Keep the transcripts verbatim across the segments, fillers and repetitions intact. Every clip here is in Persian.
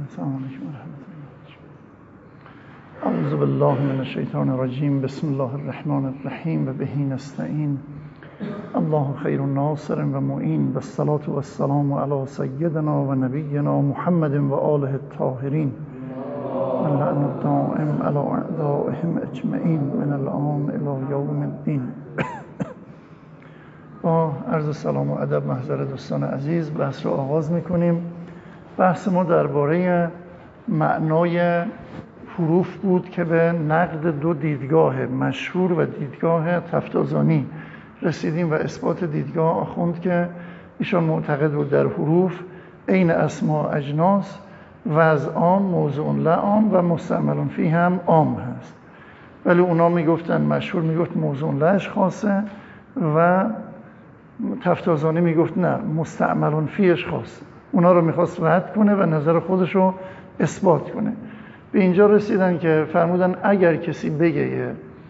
السلام علیکم و رحمت الله. اعوذ بالله من الشیطان الرجیم. بسم الله الرحمن الرحیم و بهی نستعین. الله خیر ناصر و معین. والصلاة والسلام علی سیدنا و نبینا محمد و آله الطاهرین و لعن الدائم علی اعدائهم اجمعین من الآن الی یوم الدین. با عرض سلام و ادب محضر دوستان عزیز بحث رو آغاز میکنیم. بحث ما درباره معنای حروف بود که به نقد دو دیدگاه مشهور و دیدگاه تفتازانی رسیدیم و اثبات دیدگاه آخوند که ایشان معتقد بود در حروف عین اسما اجناس وضع عام موضوع لعام و مستعمل فی هم عام هست، ولی اونا میگفتن مشهور میگفت موضوع لش خاصه و تفتازانی میگفت نه مستعمل فیش خاصه. اونا رو میخواست رد کنه و نظر خودش رو اثبات کنه. به اینجا رسیدن که فرمودن اگر کسی بگه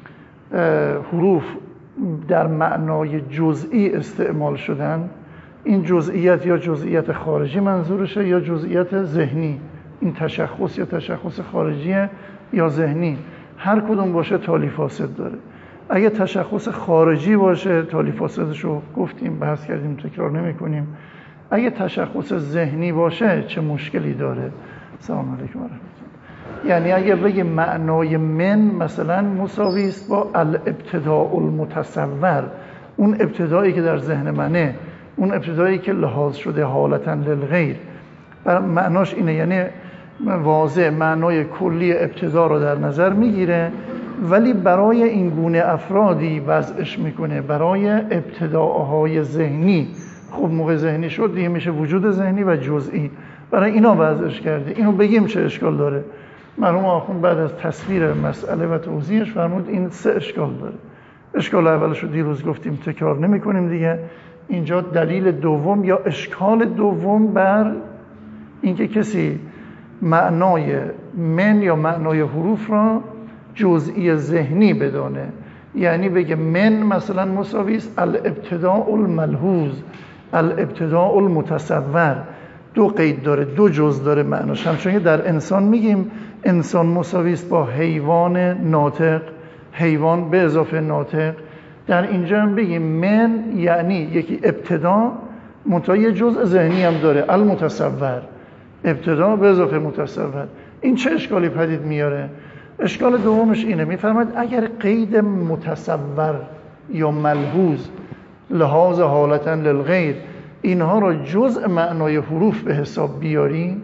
حروف در معنای جزئی استعمال شدن، این جزئیت یا جزئیت خارجی منظورشه یا جزئیت ذهنی، این تشخص یا تشخص خارجیه یا ذهنی، هر کدوم باشه تالی فاسد داره. اگه تشخص خارجی باشه تالی فاسدش رو گفتیم، بحث کردیم، تکرار نمی کنیم. اگه تشخص ذهنی باشه چه مشکلی داره؟ سلام علیکم و رحمت الله. یعنی اگه بگیم معنای من مثلا مساوی است با الابتداء المتصور، اون ابتدایی که در ذهن منه، اون ابتدایی که لحاظ شده حالتا للغیر، معناش اینه، یعنی واضح معنای کلی ابتدا رو در نظر میگیره، ولی برای این گونه افرادی وضعش میکنه برای ابتداءهای ذهنی. خب موقع ذهنی شد دیگه میشه وجود ذهنی و جزئی، برای اینا وضعش کرده. اینو بگیم چه اشکال داره؟ مرحوم آخوند بعد از تصویر مسئله و توضیحش فرمود این سه اشکال داره. اشکال اولش رو دیروز گفتیم، تکرار نمی کنیم دیگه. اینجا دلیل دوم یا اشکال دوم بر اینکه کسی معنای من یا معنای حروف را جزئی ذهنی بدانه، یعنی بگه من مثلا مساوی است الابتداء الملحوظ الابتداء المتصور. دو قید داره، دو جز داره معناش. همچون که در انسان میگیم انسان مساوی است با حیوان ناطق، حیوان به اضافه ناطق. در اینجا هم بگیم من یعنی یکی ابتدا منتها یه جزء ذهنی هم داره، المتصور، ابتدا به اضافه متصور. این چه اشکالی پدید میاره؟ اشکال دومش اینه، میفرماید اگر قید متصور یا ملحوظ لحاظ حالتا للغیر اینها را جزء معنای حروف به حساب بیاری،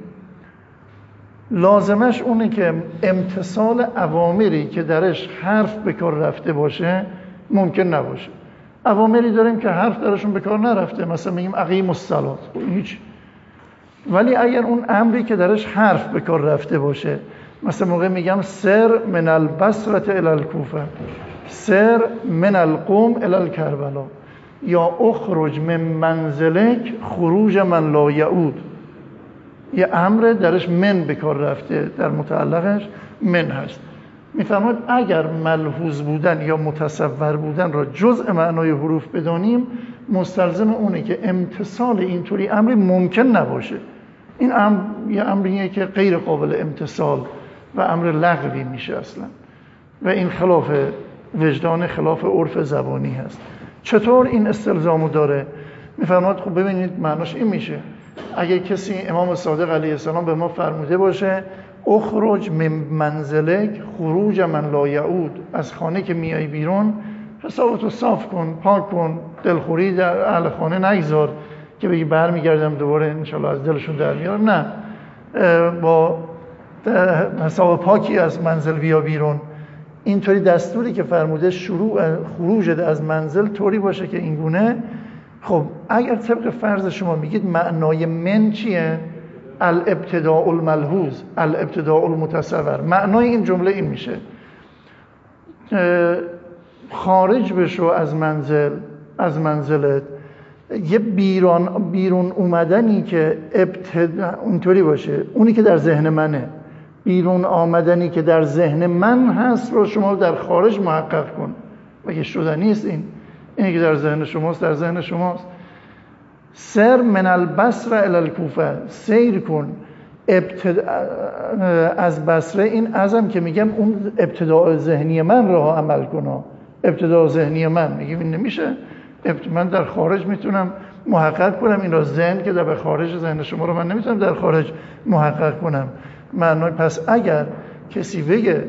لازمش اونه که امتثال اوامری که درش حرف به کار رفته باشه ممکن نباشه. اوامری داریم که حرف درشون به کار نرفته، مثلا میگیم اقیم الصلاة، هیچ. ولی اگر اون امری که درش حرف به کار رفته باشه، مثلا موقع میگم سر من البصره الی الکوفه، سر من القوم الی الکربلا، یا اخرج من منزلک خروج من لا یعود، یه امر درش من به کار رفته، در متعلقش من هست. میفرماید اگر ملحوظ بودن یا متصور بودن را جزء معنای حروف بدانیم، مستلزم اونه که امتصال اینطوری امری ممکن نباشه. این امر یه امریه که غیر قابل امتصال و امر لغوی میشه اصلا، و این خلاف وجدان، خلاف عرف زبانی هست. چطور این استلزامو داره؟ میفرماید خب ببینید معناش این میشه، اگه کسی امام صادق علیه السلام به ما فرموده باشه اخرج من منزلک خروج من لا یعود، از خانه که میای بیرون حسابتو صاف کن، پاک کن، دلخوری در اهل خانه نگذار که بگی برمیگردم دوباره انشالله از دلشون در میارم. نه، با حساب پاکی از منزل بیا بیرون. اینطوری دستوری که فرموده شروع خروج از منزل طوری باشه که اینگونه. خب اگر طبق فرض شما میگید معنای من چیه؟ الابتداء الملحوظ الابتداء المتصور، معنای این جمله این میشه خارج بشو از منزل، از منزلت، یه بیرون بیرون اومدنی که ابتدا اونطوری باشه، اونی که در ذهن منه، بیرون آمدنی که در ذهن من هست رو شما در خارج محقق کن. مگه شدنی نیست این؟ اینی که در ذهن شماست در ذهن شماست. سر من البصره الی الکوفه، سیر کن ابتدا از بصره این ازم که میگم اون ابتداء ذهنی من رو عمل کنه. ابتداء ذهنی من میگم این نمیشه. من در خارج میتونم محقق کنم این را، ذهن که در خارج ذهن شما رو من نمیتونم در خارج محقق کنم. معنای پس اگر کسی بگه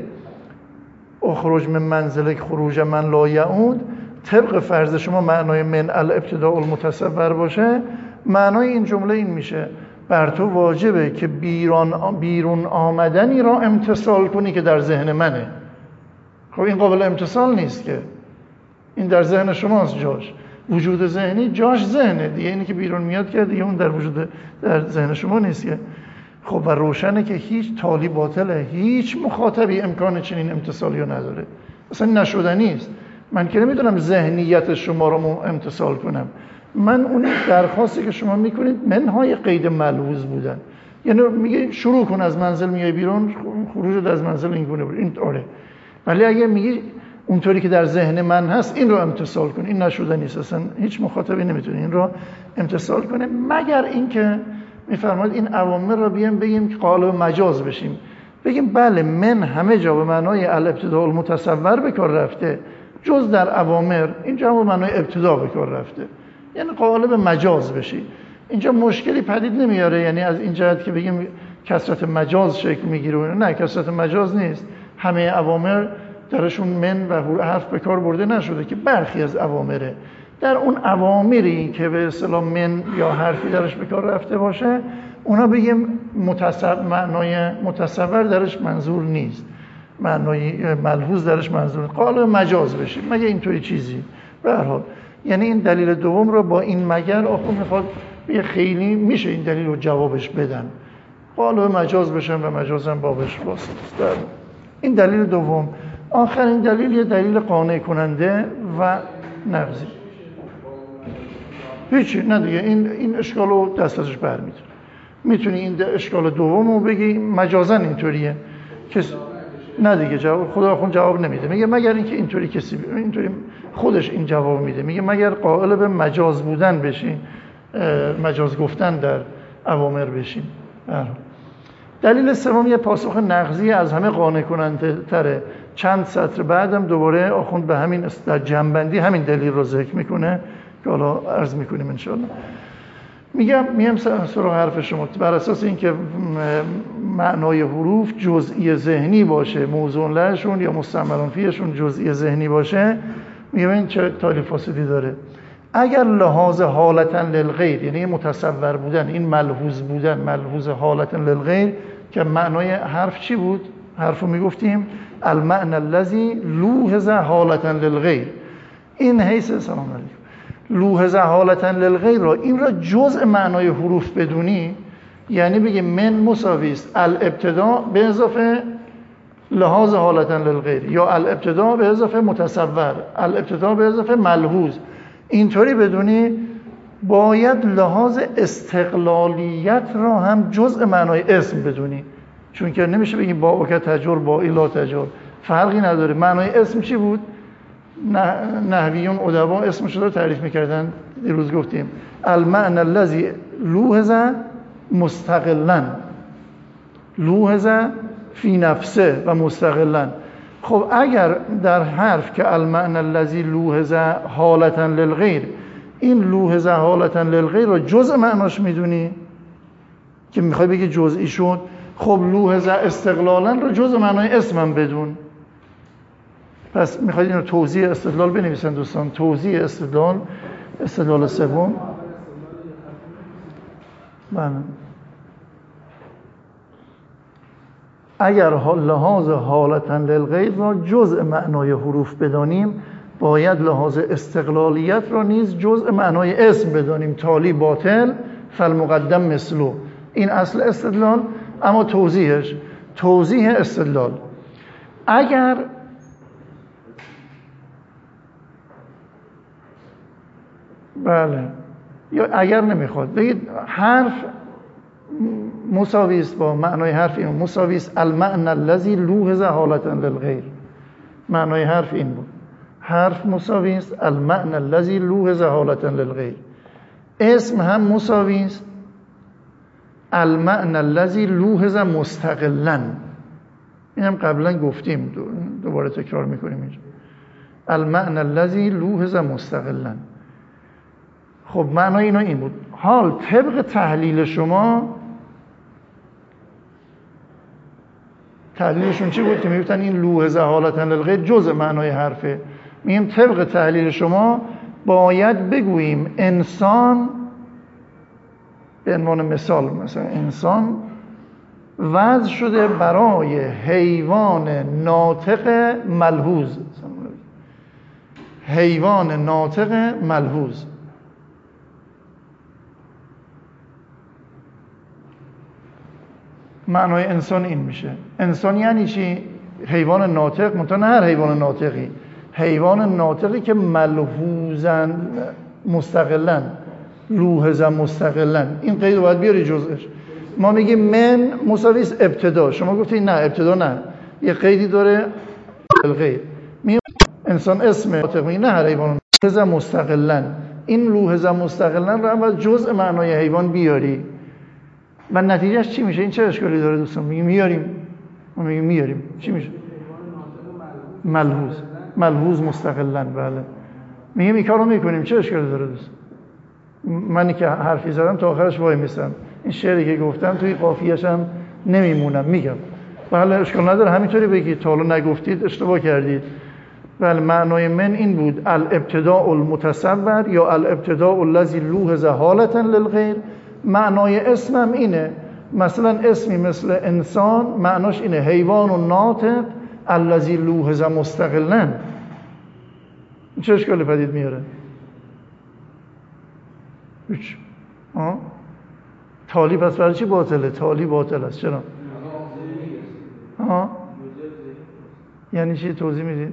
اخرج من منزلک خروج من لا یعود، طبق فرض شما معنای من الابتداء المتصور باشه، معنای این جمله این میشه بر تو واجبه که بیرون بیرون آمدنی را امتصال کنی که در ذهن منه. خب این قابل امتصال نیست که، این در ذهن شماست جاش. وجود ذهنی جاش ذهنه دیگه، اینی که بیرون میاد که دیگه اون در وجود در ذهن شما نیست که. خب و روشنه که هیچ تالی باطله، هیچ مخاطبی امکان چنین امتصالی رو نداره، اصلا نشدنی است. من که نمیدونم ذهنیت شما رو امتصال کنم، من اون درخواستی که شما میکنید منهای قید ملحوظ بودن، یعنی میگه شروع کن از منزل میای بیرون، خروج از منزل این گونه بود، این آره. ولی اگه میگی اونطوری که در ذهن من هست این رو امتصال کن، این نشدنی است، اصلا هیچ مخاطبی نمیتونه این رو امتصال کنه، مگر اینکه میفرماید این اوامر رو بیام بگیم که قالب مجاز بشیم، بگیم بله من همه جا به معنای الابتداء المتصور به کار رفته، جز در اوامر اینجا به معنای ابتدا به کار رفته، یعنی قالب مجاز بشی. اینجا مشکلی پدید نمیاره، یعنی از این جهت که بگیم کثرت مجاز شکل میگیره، نه کثرت مجاز نیست. همه اوامر درشون من و حرف به کار برده نشده که برخی از اوامره، در اون اوامری که به اصطلاح من یا حرفی درش به کار رفته باشه اونا بگیم متصور، معنای متصور درش منظور نیست، معنای ملحوظ درش منظور، قالب مجاز بشه مگه اینطوری چیزی. به هر حال یعنی این دلیل دوم رو با این مگر آخون میخواد یه خیلی میشه این دلیل رو جوابش بدن، قالب مجاز بشن و مجازم بابش واسه. این دلیل دوم. آخرین دلیل یه دلیل قانع کننده و نقضی. هیچی نه دیگه، این این اشکال رو دست ازش برمی‌داره. میتونی این اشکال دوم رو بگی مجازاً اینطوریه کس نه دیگه، جواب خدا خود جواب نمیده، میگه مگر اینکه اینطوری کسی اینطوری خودش این جواب میده، میگه مگر قائل به مجاز بودن بشین، مجاز گفتن در اوامر بشین. دلیل سوم یه پاسخ نقضی از همه قانع کننده تره. چند سطر بعدم دوباره آخوند به همین در جنبندی همین دلیل رو ذکر میکنه که حالا عرض میکنیم انشاءالله. میگم میام سراغ حرف شما، بر اساس اینکه معنای حروف جزئی ذهنی باشه، موضوع لهشون یا مستعملون فیهشون جزئی ذهنی باشه، میگم این چه تالی فاسدی داره. اگر لحاظ حالتا للغیر، یعنی متصور بودن، این ملحوظ بودن، ملحوظ حالتا للغیر، که معنای حرف چی بود؟ حرفو میگفتیم المعنى الذي لوحظ حالتا للغیر، این حیث سلام علیکم لوحظ حالتا للغیر را، این را جزء معنای حروف بدونی، یعنی بگی من مساوی است الابتدا به اضافه لحاظ حالتا للغیر، یا الابتدا به اضافه متصور، الابتدا به اضافه ملحوظ، اینطوری بدونی، باید لحاظ استقلالیت را هم جزء معنای اسم بدونی، چون که نمیشه بگی با او که تجر با ایلا تجر، فرقی نداره. معنای اسم چی بود؟ نحویون ادبا اسمش رو تعریف میکردن، دیروز گفتیم المعنى الذي لوحظ مستقلا، لوحظ فی نفسه و مستقلا. خب اگر در حرف که المعنى الذي لوحظ حالتا للغیر، این لوحظ حالتا للغیر رو جزء معناش میدونی که میخوای بگی جزئی شد، خب لوحظ استقلالا رو جزء معنای اسمم بدون. پس میخواید این رو توضیح استدلال بنویسن دوستان، توضیح استدلال، استدلال سوم. بله، اگر لحاظ حالتا للغیر را جزء معنای حروف بدانیم، باید لحاظ استقلالیت را نیز جزء معنای اسم بدانیم. تالی باطل فالمقدم مثلو، این اصل استدلال. اما توضیحش، توضیح استدلال، اگر بله یا اگر نمیخواد بگید حرف مساوی است با معنای حرف، این مساوی است المعنى الذي لوحظ حالتا للغیر، معنای حرف این بود، حرف مساوی است المعنى الذي لوحظ حالتا للغیر. اسم هم مساوی است المعنى الذی لوحظ مستقلا، این هم قبلا گفتیم، دوباره تکرار میکنیم اینجا. المعنى الذی لوحظ مستقلا. خب معنای اینا این بود. حال طبق تحلیل شما، تحلیلشون چی بود که میگفتن این لوحظ حالتا للغیر جزء معنای حرفه. میگیم طبق تحلیل شما باید بگوییم انسان، به عنوان مثال مثلا انسان وضع شده برای حیوان ناطق ملحوظ، حیوان ناطق ملحوظ. معنای انسان این میشه. انسان یعنی چی؟ حیوان ناطق، منتها نه هر حیوان ناطقی، حیوان ناطقی که ملحوظاً مستقلاً، لوحظاً مستقلاً. این قید رو باید بیاری جزءش. ما میگیم من مساوی است ابتدا، شما گفتید نه ابتدا نه، یه قیدی داره الغیر. میگیم انسان اسم ناطقی، نه هر حیوان، لوحظاً مستقلاً. این لوحظاً مستقلاً رو هم باید جزء معنای حیوان بیاری. و نتیجهش چی میشه؟ این چه اشکالی داره دوستان؟ میگیم میاریم، ما میگیم میاریم، چی میشه؟ ملحوظ، ملحوظ مستقلاً. بله میگیم این کارو میکنیم، چه اشکالی داره دوست؟ منی که حرفی زدم تا آخرش وای میسم، این شعری که گفتم توی قافیه‌اش هم نمیمونم، میگم. بله اشکال نداره، همینطوری بگید، تا حالا نگفتید اشتباه کردید. بله معنای من این بود، الابتداء المتصور یا الابتداء الذی لوحظ حالتا للغیر. معنای اسمم اینه، مثلا اسمی مثل انسان معناش اینه حیوان و ناطق الذی لوحظ مستقلا. چه اشکالی پدید میاره؟ هیچ. ها؟ تالی پس برای چی باطله؟ تالی باطل است. چرا؟ ها؟ یعنی چی؟ توضیح میدید؟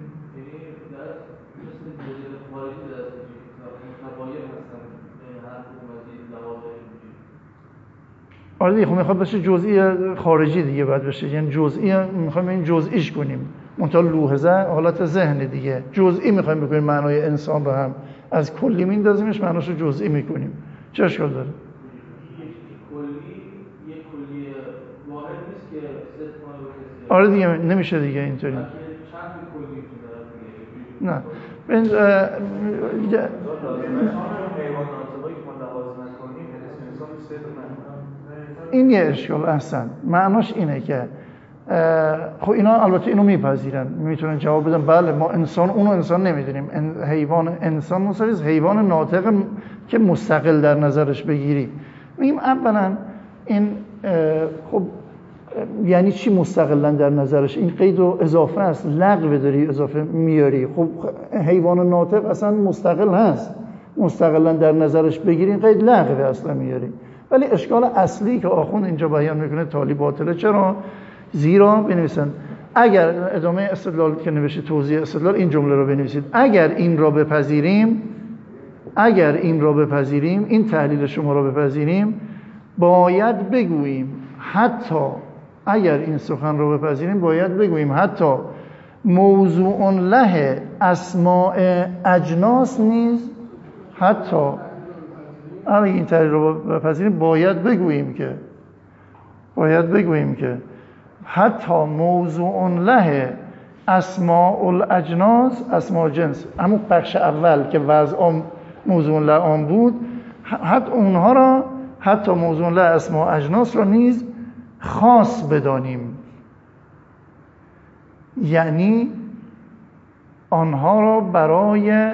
آره دیگه، خب میخواد بشه جزئی خارجی دیگه، باید بشه، یعنی جزئی میخوایم این جزئیش کنیم، منتها لوحظه حالت ذهن دیگه، جزئی میخوایم بکنیم معنای انسان رو هم از کلی میندازیمش معناشو جزئی میکنیم. چه اشکال داره؟ کلی یک کلی واحد نیست که ست کنه. آره دیگه نمیشه دیگه اینطوری. چند کلی تو نه ببین این یه اشکال اصلا معناش اینه که خب اینا البته اینو میپذیرن، میتونن جواب بدن بله ما انسان اونو انسان نمیدونیم، حیوان انسان مساوی حیوان ناطق که مستقل در نظرش بگیری. میگیم اولا این خب یعنی چی مستقلا در نظرش؟ این قید رو اضافه است، لغو داری اضافه میاری. خب حیوان ناطق اصلا مستقل هست، مستقلا در نظرش بگیری، این قید لغو اصلا میاری. ولی اشکال اصلی که آخوند اینجا بیان میکنه تالی باطله. چرا؟ زیرا بنویسن اگر ادامه استدلال که نوشته توضیح استدلال این جمله رو بنویسید، اگر این را بپذیریم، اگر این را بپذیریم، این تحلیل شما را بپذیریم، باید بگوییم حتی اگر این سخن را بپذیریم باید بگوییم حتی موضوع له اسماء اجناس نیز، حتی اگر این تحلیل را بپذیریم باید بگوییم که باید بگوییم که حتی موضوع له اسماء الاجناس، اسماء جنس، همون بخش اول که وضع موضوع له آن بود، حتی اونها را، حتی موضوع له اسماء اجناس را نیز خاص بدانیم. یعنی آنها را برای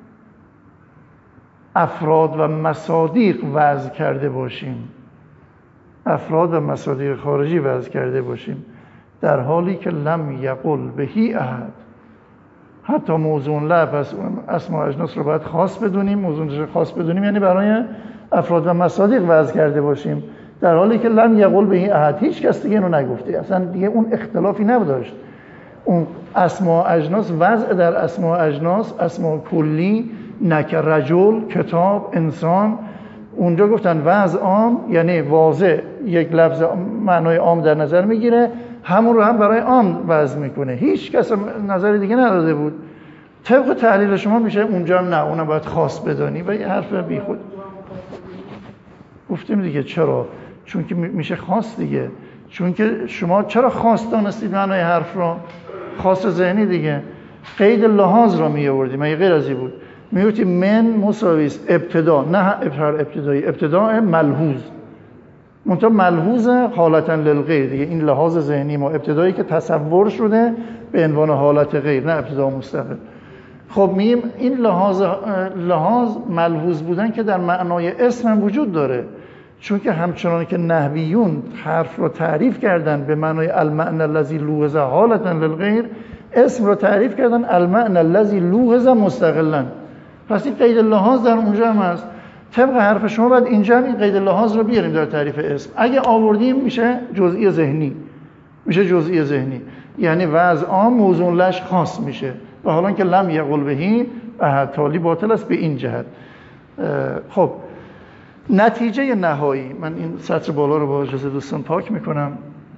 افراد و مصادیق وضع کرده باشیم، افراد و مصادیق خارجی وضع کرده باشیم، در حالی که لم یقل بهی احد. حتی موضوع له پس اسماء اجناس رو باید خاص بدونیم، موضوع خاص بدونیم یعنی برای افراد و مصادیق وضع کرده باشیم، در حالی که لم یقل بهی احد، هیچ کس دیگه اینو نگفته، اصلا دیگه اون اختلافی نداشت. اون اسماء اجناس وضع در اسماء اجناس، اسماء کلی، نک رجل، کتاب، انسان، اونجا گفتن وضع عام یعنی واضح یک لفظ معنای عام در نظر میگیره، همون رو هم برای عام وضع میکنه، هیچ کس نظر دیگه نداده بود. طبق تحلیل شما میشه اونجا هم نه، اونم باید خاص بدانی و یه حرف بیخود. گفتیم دیگه چرا؟ چون که میشه خاص دیگه. چون که شما چرا خاص دانستید معنای حرف رو؟ خاص ذهنی دیگه. قید لحاظ رو می آوردیم، مگه غیر از این بود؟ می گفتیم من مساوی است ابتدا، نه هر ابتدایی، ابتدا ملحوظ. منتها ملحوظ حالتا للغیر دیگه، این لحاظ ذهنی ما ابتدایی که تصور شده به عنوان حالت غیر، نه ابتدا مستقل. خب میگیم این لحاظ لحاظ ملحوظ بودن که در معنای اسم هم وجود داره، چون که همچنان که نحویون حرف رو تعریف کردن به معنای المعنى الذی لوحظ حالتا للغیر، اسم رو تعریف کردن المعنى الذی لوحظ مستقلا. پس این قید لحاظ در اونجا هم هست. طبق حرف شما باید اینجا هم این قید لحاظ رو بیاریم در تعریف اسم. اگه آوردیم میشه جزئی ذهنی، میشه جزئی ذهنی، یعنی وضع عام موضوع لش خاص میشه. و حالا که لم یقل بهی احد تالی باطل است به این جهت. خب نتیجه نهایی، من این سطر بالا رو با اجازه دوستان پاک میکنم.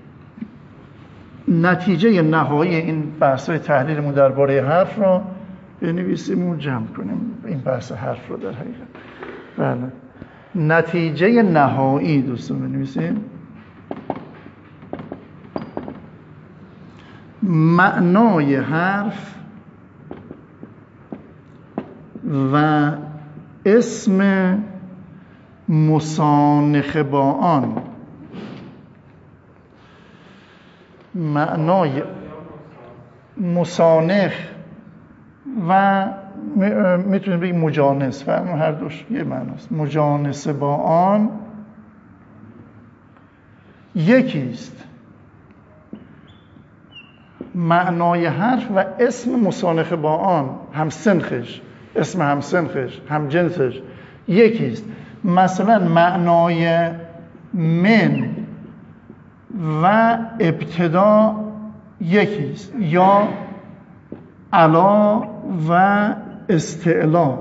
نتیجه نهایی این بحث‌های تحلیلمون درباره حرف رو بنویسیم و جمع کنیم. این بحث حرف رو در حقیقت بله نتیجه نهایی دوستان بنویسیم. معنای حرف و اسم مسانخ با آن. معنای مسانخ و میتونیم بگیم مجانس، و هر دوش یه معناست. مجانس با آن یکیست. معنای حرف و اسم مسانخ با آن، هم سنخش، اسم هم سنخش، هم جنسش یکیست. مثلا معنای من و ابتدا یکیست، یا علا و استعلا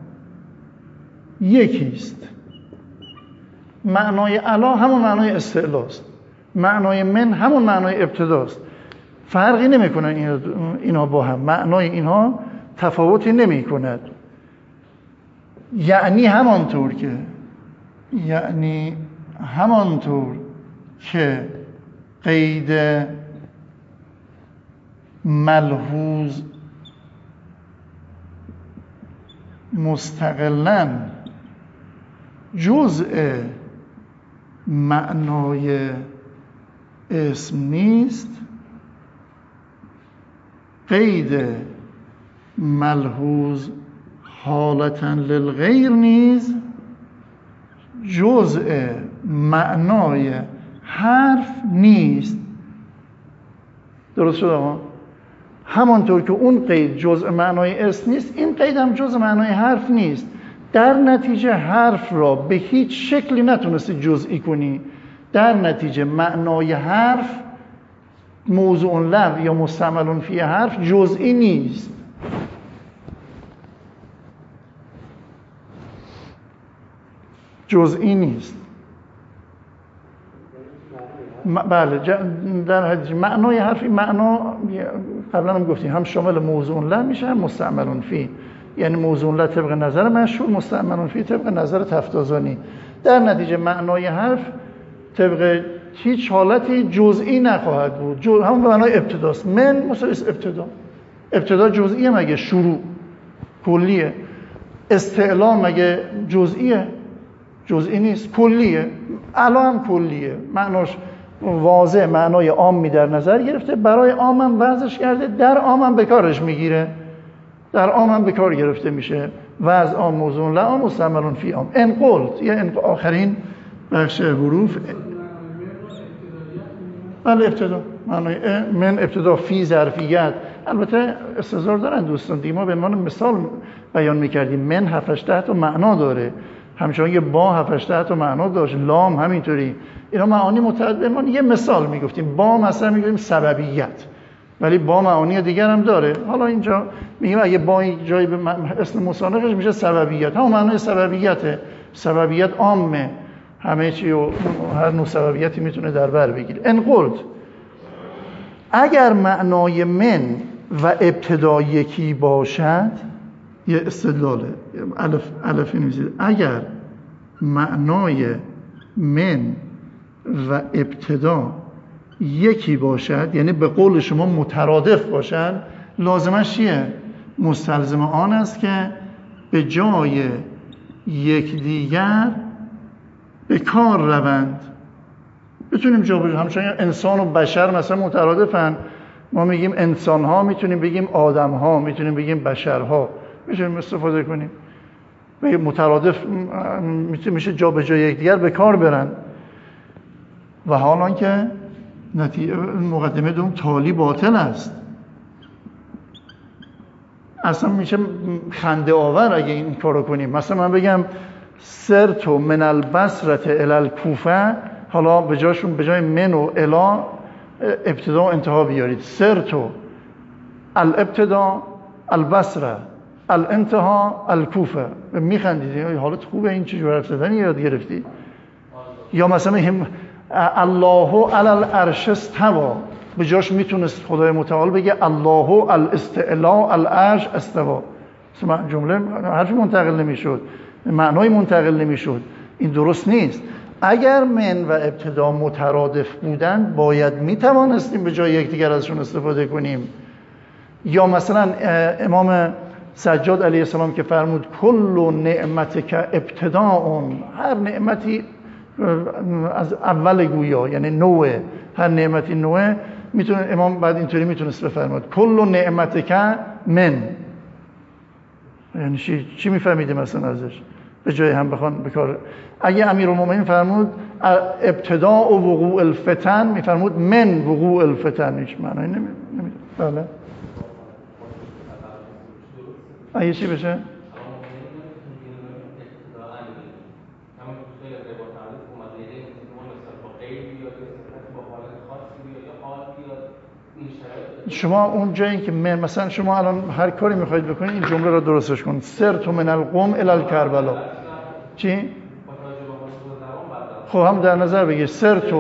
یکیست. معنای علا همون معنای استعلاست، معنای من همون معنای ابتداست. فرقی نمی کنن اینا با هم، معنای اینها تفاوتی نمی کند. یعنی همانطور که یعنی همانطور که قید ملحوظ مستقلاً جزء معنای اسم نیست، قید ملحوظ حالتاً للغیر نیز جزء معنای حرف نیست. درست شد آقا؟ همانطور که اون قید جزء معنای اسم نیست، این قید هم جزء معنای حرف نیست. در نتیجه حرف را به هیچ شکلی نتونستی جزئی کنی. در نتیجه معنای حرف موضوع له یا مستعمل فی حرف جزئی نیست. جزئی نیست. بله در حد معنای حرف، معنا قبلا هم گفتیم هم شامل موضوع له میشه هم مستعمل فی. یعنی موضوع له طبق نظر مشهور، مستعمل فی طبق نظر تفتازانی. در نتیجه معنای حرف طبق هیچ حالتی جزئی نخواهد بود. جو... همون به معنای ابتداست. من مساوی ابتدا. ابتدا جزئیه مگه؟ شروع کلیه. استعلا مگه جزئیه؟ جزئی نیست، کلیه. علا هم کلیه، معناش واضح، معنای عامی در نظر گرفته، برای عام هم وضعش کرده، در عام هم به کارش میگیره، در عام هم به کار گرفته میشه. وضع عام موضوع له عام مستعمل فی عام. ان قلت یا ان آخرین بخش حروف بله ابتدا، معنای من ابتدا فی ظرفیت. البته استظهار دارن دوستان دیگه، ما به عنوان مثال بیان میکردیم. من هفت هشت تا معنا داره، همچنان که با هفت هشت تا معنا داشت، لام همینطوری. اینا معانی متعدد. ما یه مثال میگفتیم، با مثلا میگفتیم سببیت، ولی با معانی دیگر هم داره. حالا اینجا میگیم اگه با جایی به اسم مصانفش میشه سببیت، همون معنای سببیته. سببیت عامه، همه چی و هر نوع سببیتی میتونه در بر بگیره. ان قلت، اگر معنای من و ابتدا یکی باشد، یه استدلاله، الف الف نمیزید، اگر معنای من و ابتدا یکی باشد، یعنی به قول شما مترادف باشد، لازمش چیه؟ مستلزم آن است که به جای یکدیگر به کار روند. بتونیم جا بجا همچنین انسان و بشر مثلا مترادفن، ما میگیم انسان ها، میتونیم بگیم آدم ها، میتونیم بگیم بشر ها، میتونیم استفاده کنیم. بگیم مترادف میشه جا به جا یکدیگر به کار برن. و حالا که مقدمه دوم تالی باطل است، اصلا میشه خنده آور اگه این کارو کنیم. مثلا من بگم سرتو من البصره الی الکوفه، حالا به جاشون به جای من و الا ابتدا و انتها بیارید. سرتو الابتدا البصره الانتها الکوفه. میخندید، حالت خوبه این چه جور حرف زدنی یاد گرفتی؟ یا مثلا هم الله علی العرش استوى، به جاش میتونست خدای متعال بگه الله الاستعلاء العرش استوى. مثلا جمله حرفی منتقل نمیشد، معنای منتقل نمیشد. این درست نیست. اگر من و ابتدا مترادف بودن باید میتوانستیم به جای یکدیگر ازشون استفاده کنیم. یا مثلا امام سجاد علیه السلام که فرمود کل نعمت که ابتداء، هر نعمتی از اول گویا، یعنی نوعه، هر نعمتی نوعه، میتونه امام بعد اینطوری میتونست بفرماد کل نعمت که من، یعنی چی چی میفهمیده مثلا ازش به جای هم بخوان بکار. اگه امیرالمومنین فرمود ابتداء و وقوع الفتن، میفرمود من وقوع الفتن، هیچ معنی نمیده. بله اگه چی بشه؟ شما اون جایی که من، مثلا شما الان هر کاری میخواید بکنید این جمله رو درستش کنید. سرت من القوم الی الکربلا. چی؟ خب هم در نظر بگیر سرتو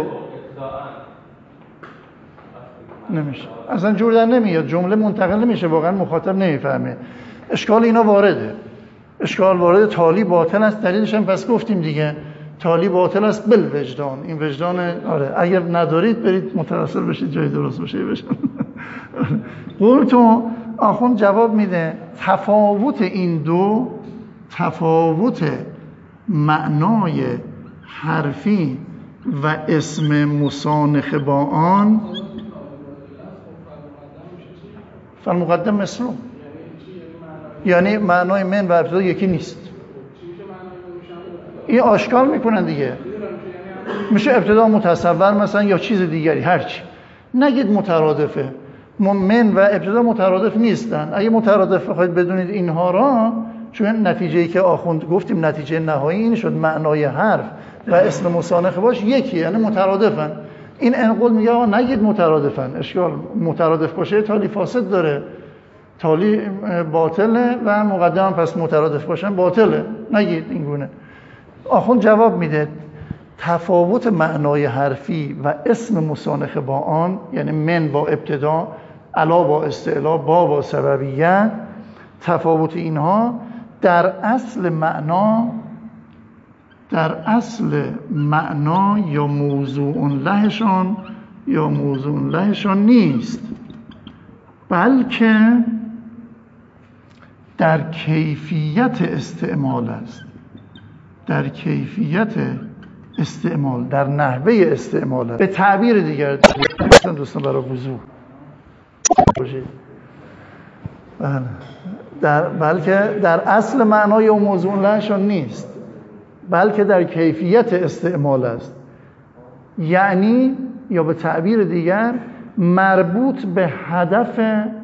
نمیشه، اصلا جور در نمیاد، جمله منتقل نمیشه، واقعا مخاطب نمیفهمه. اشکال اینا وارده، اشکال وارده. تالی باطل است، دلیلش هم پس گفتیم دیگه، تالی باطل است بل وجدان. این وجدان آره، اگر ندارید برید مترسل بشید جای درست باشه بشن. قول تو آخوند جواب میده تفاوت این دو، تفاوت معنای حرفی و اسم مسانخ با آن، فالمقدم مثلو، یعنی معنای من و ابتدا یکی نیست. این آشکار میکنن دیگه، میشه ابتدا متصور مثلا یا چیز دیگری، هرچی. نگید مترادفه، من و ابتدا مترادف نیستن. اگه مترادف بخواید بدونید اینها را، چون نتیجه‌ای که آخوند گفتیم نتیجه نهایی این شد معنای حرف و اسم مسانخ باش یکی، یعنی مترادفن. این انقل میگه آقا نگید مترادفن، اشکال مترادف باشه تالی فاسد داره، تالی باطله و مقدم پس مترادف باشن باطله، نگید این گونه. آخوند جواب میده تفاوت معنای حرفی و اسم مسانخ با آن، یعنی من با ابتدا، علا با استعلا، با با سببیه، تفاوت اینها در اصل معنا، در اصل معنا یا موضوع لهشان یا موضوع لهشان نیست، بلکه در کیفیت استعمال است. در کیفیت استعمال، در نحوه استعمال است. به تعبیر دیگر دوستان برای وضوح باشید، در بلکه در اصل معنای و موضوع لهشان نیست، بلکه در کیفیت استعمال است. یعنی یا به تعبیر دیگر مربوط به هدف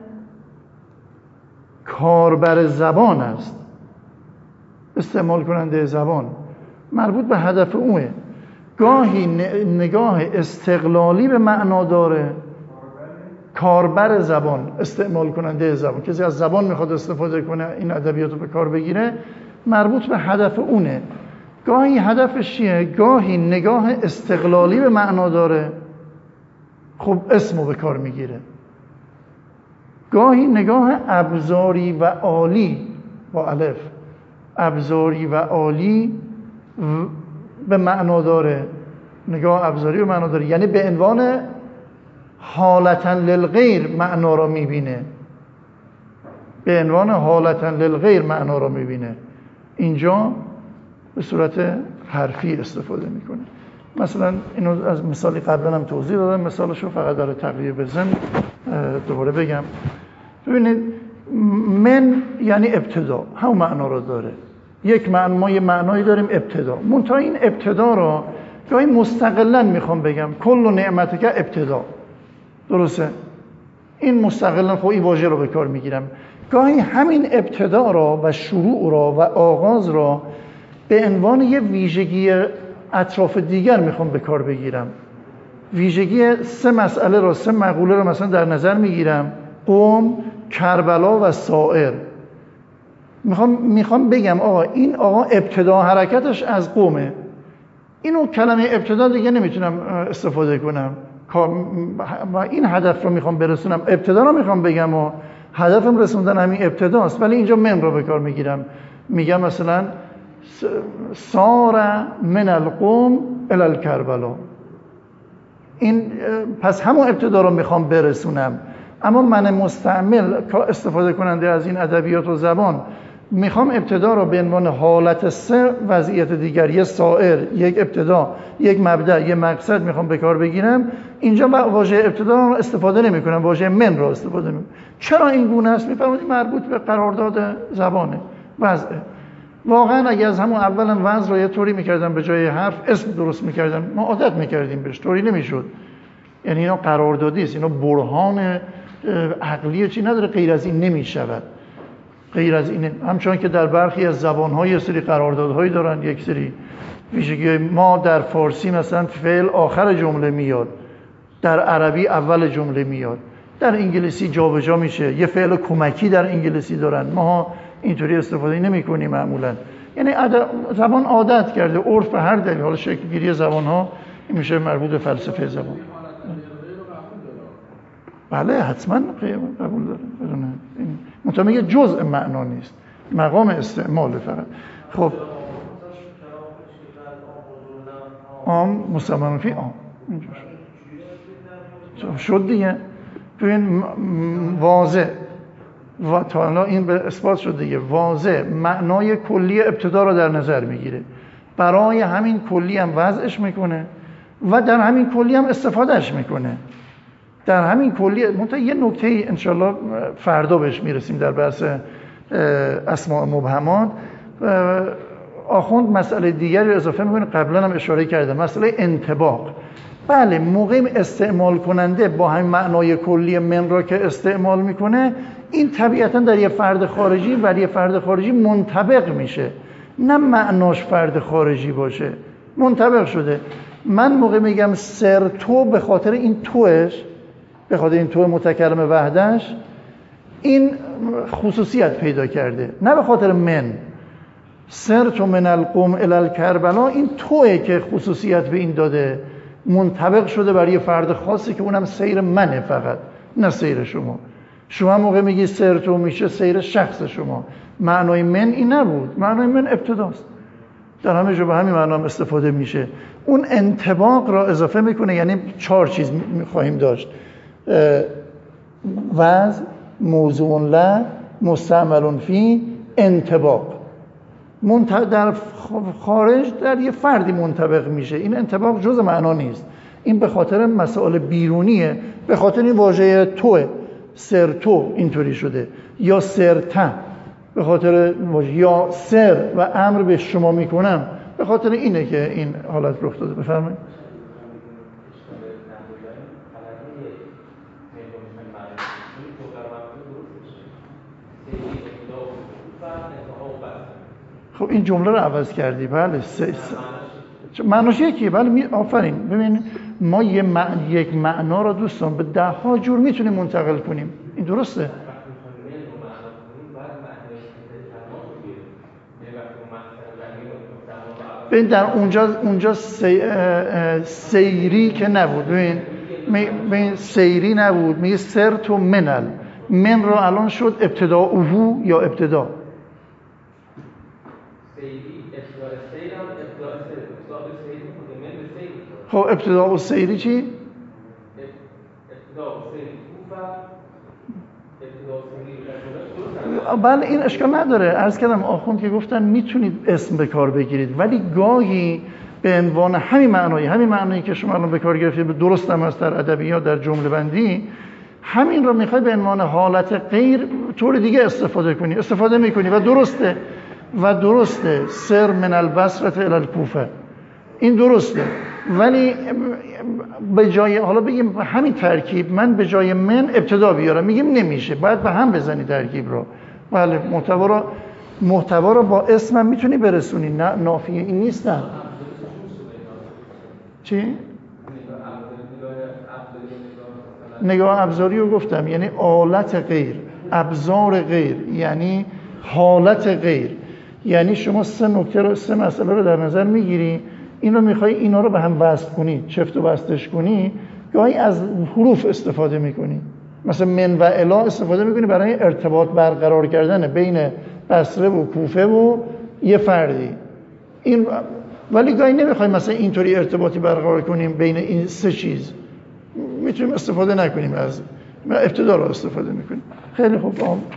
کاربر زبان است. استعمال کننده زبان مربوط به هدف اوه. گاهی نگاه استقلالی به معنا داره، کاربر زبان، استعمال کننده زبان، کسی از زبان میخواد استفاده کنه این ادبیات رو به کار بگیره، مربوط به هدف اونه. گاهی هدفش چیه؟ گاهی نگاه استقلالی به معنا داره، خب اسمو به کار میگیره. گاهی نگاه ابزاری و عالی با الف، ابزاری و عالی به معنا داره، نگاه ابزاری رو معنا داره، یعنی به عنوان حالتاً للغیر معنا رو میبینه، به عنوان حالتاً للغیر معنا رو میبینه. اینجا به صورت حرفی استفاده میکنه. مثلا اینو از مثالی قبلا هم توضیح دادم، مثالشو فقط برای تقریب بزن دوباره بگم. ببینید من یعنی ابتدا، همون معنا رو داره. یک معنا، ما یه معنایی داریم ابتدا، منتها این ابتدا رو گاهی مستقلا میخوام بگم کل نعمتک ابتدا، درسته؟ این مستقلا خب این واژه رو به کار میگیرم. گاهی همین ابتدا را و شروع را و آغاز را به عنوان یه ویژگی اطراف دیگر میخوام به کار بگیرم. ویژگی سه مسئله را، سه مقوله را مثلا در نظر میگیرم: قم، کربلا و سائر. میخوام میخوام بگم آقا این آقا ابتدا حرکتش از قمه. اینو کلمه ابتدا دیگه نمیتونم استفاده کنم و این هدف رو میخوام برسونم، ابتدا رو میخوام بگم و هدفم رسوندن همین ابتداست، ولی اینجا من رو به کار میگیرم. میگم مثلا سار من القم الی الکربلا. این پس همون ابتدا رو میخوام برسونم، اما من مستعمل استفاده کننده از این ادبیات و زبان میخوام ابتدا رو به عنوان حالت سه وضعیت دیگر، یک سائر، یک ابتدا، یک مبدأ، یک مقصد میخوام به کار بگیرم. اینجا واژه ابتدا رو استفاده نمی کنم، واژه من رو استفاده میکنم. چرا این گونه است؟ میفرمایید مربوط به قرارداد زبانه، وضعه. واقعا اگه از همون اولا وضع رو یه طوری میکردم به جای حرف اسم درست میکردم، ما عادت میکردیم بهش، طوری نمیشد. یعنی اینا قراردادی است، اینا برهان عقلی چی نداره، غیر از این نمیشود. غیر از اینه. همچنان که در برخی از زبان‌ها یه سری قراردادهایی دارن، یک سری ویژگی. ما در فارسی مثلا فعل آخر جمله میاد، در عربی اول جمله میاد، در انگلیسی جابجا میشه. یه فعل کمکی در انگلیسی دارن، ما اینطوری استفاده نمی‌کنیم معمولا. یعنی زبان عادت کرده، عرف هر دلیل، حالا شکل گیری زبان‌ها میشه مربوط به فلسفه زبان. بله حتما قبول داره، بدونه این مطمئن میگه جزء معنا نیست، مقام استعمال فقط. خب عام مستعمل فی عام اینجور شد دیگه. ببین واضح و تا الان این به اثبات شد دیگه، واضح معنای کلی ابتدا رو در نظر میگیره، برای همین کلی هم وضعش میکنه و در همین کلی هم استفادهش میکنه. در همین کلی منتها یه نکته انشالله فردا بهش میرسیم در بحث اسماء مبهمات. آخوند مسئله دیگری رو اضافه میکنه، قبلا هم اشاره کردم، مسئله انطباق. بله موقع استعمال کننده با همین معنای کلی من را که استعمال میکنه، این طبیعتا در یه فرد خارجی و یه فرد خارجی منطبق میشه، نه معناش فرد خارجی باشه، منطبق شده. من موقع میگم سر تو، به خاطر این توش، به خاطر این تو متکلم وحدش این خصوصیت پیدا کرده، نه به خاطر من. سر تو من القم الی الکربلا، این توئه که خصوصیت به این داده، منطبق شده برای فرد خاصی که اونم سیر منه فقط، نه سیر شما. شما موقع میگی سر تو میشه سیر شخص شما، معنای من این نبود، معنای من ابتداست. در همه جا به همین معنا هم استفاده میشه. اون انطباق را اضافه میکنه، یعنی چهار چیز میخواهیم داشت: وضع، موضوع له، مستعمل فی، انطباق. در خارج در یه فردی منطبق میشه، این انطباق جز معنا نیست، این به خاطر مسائل بیرونیه، به خاطر این واژه توه، سر تو اینطوری شده، یا سرته به خاطر واژه، یا سر و امر به شما میکنم، به خاطر اینه که این حالت رخ داده. بفرمایید. خب این جمله رو عوض کردی. بله سه سه. معناش یکیه. بله می... آفرین. ببین ما یه مع... یک معنا رو دوستان به ده ها جور میتونیم منتقل کنیم، این درسته؟ ببین در اونجا اونجا سی... سیری که نبود، ببین ببین سیری نبود، میگه سر تو منل، من رو الان شد ابتدا اوهو یا ابتدا خب ابتداء السیری چی؟ ابتداء السیری کوفه، ابتداء السیری. بله این اشکال نداره. عرض کردم آخوند که گفتن میتونید اسم به کار بگیرید، ولی غاهی به عنوان همین معنایی همین معنایی که شما الان به کار گرفتید درست هم است در ادبیات در جمله بندی، همین رو میخوای به عنوان حالت غیر طور دیگه استفاده کنی، استفاده میکنی و درسته و درسته. سر من البصره الی الکوفه، این درسته. ولی به جای حالا بگیم همین ترکیب من به جای من ابتدا بیارم، میگیم نمیشه، باید به هم بزنی ترکیب رو. بله محتوا رو محتوا رو با اسمم میتونی برسونی، نه نافیه این نیستن. چی؟ نگاه ابزاری رو گفتم، یعنی آلت غیر، ابزار غیر، یعنی حالت غیر. یعنی شما سه نکته رو سه مسئله رو در نظر میگیری، این رو میخوای اینا رو به هم وصل کنی، چفت و بستش کنی، گاهی از حروف استفاده میکنی، مثلا من و الا استفاده میکنی برای ارتباط برقرار کردن بین بصره و کوفه و یه فردی. این ولی گاهی نمیخوای مثلا اینطوری ارتباطی برقرار کنیم بین این سه چیز، میتونیم استفاده نکنیم از ابتدا رو استفاده میکنیم. خیلی خوب.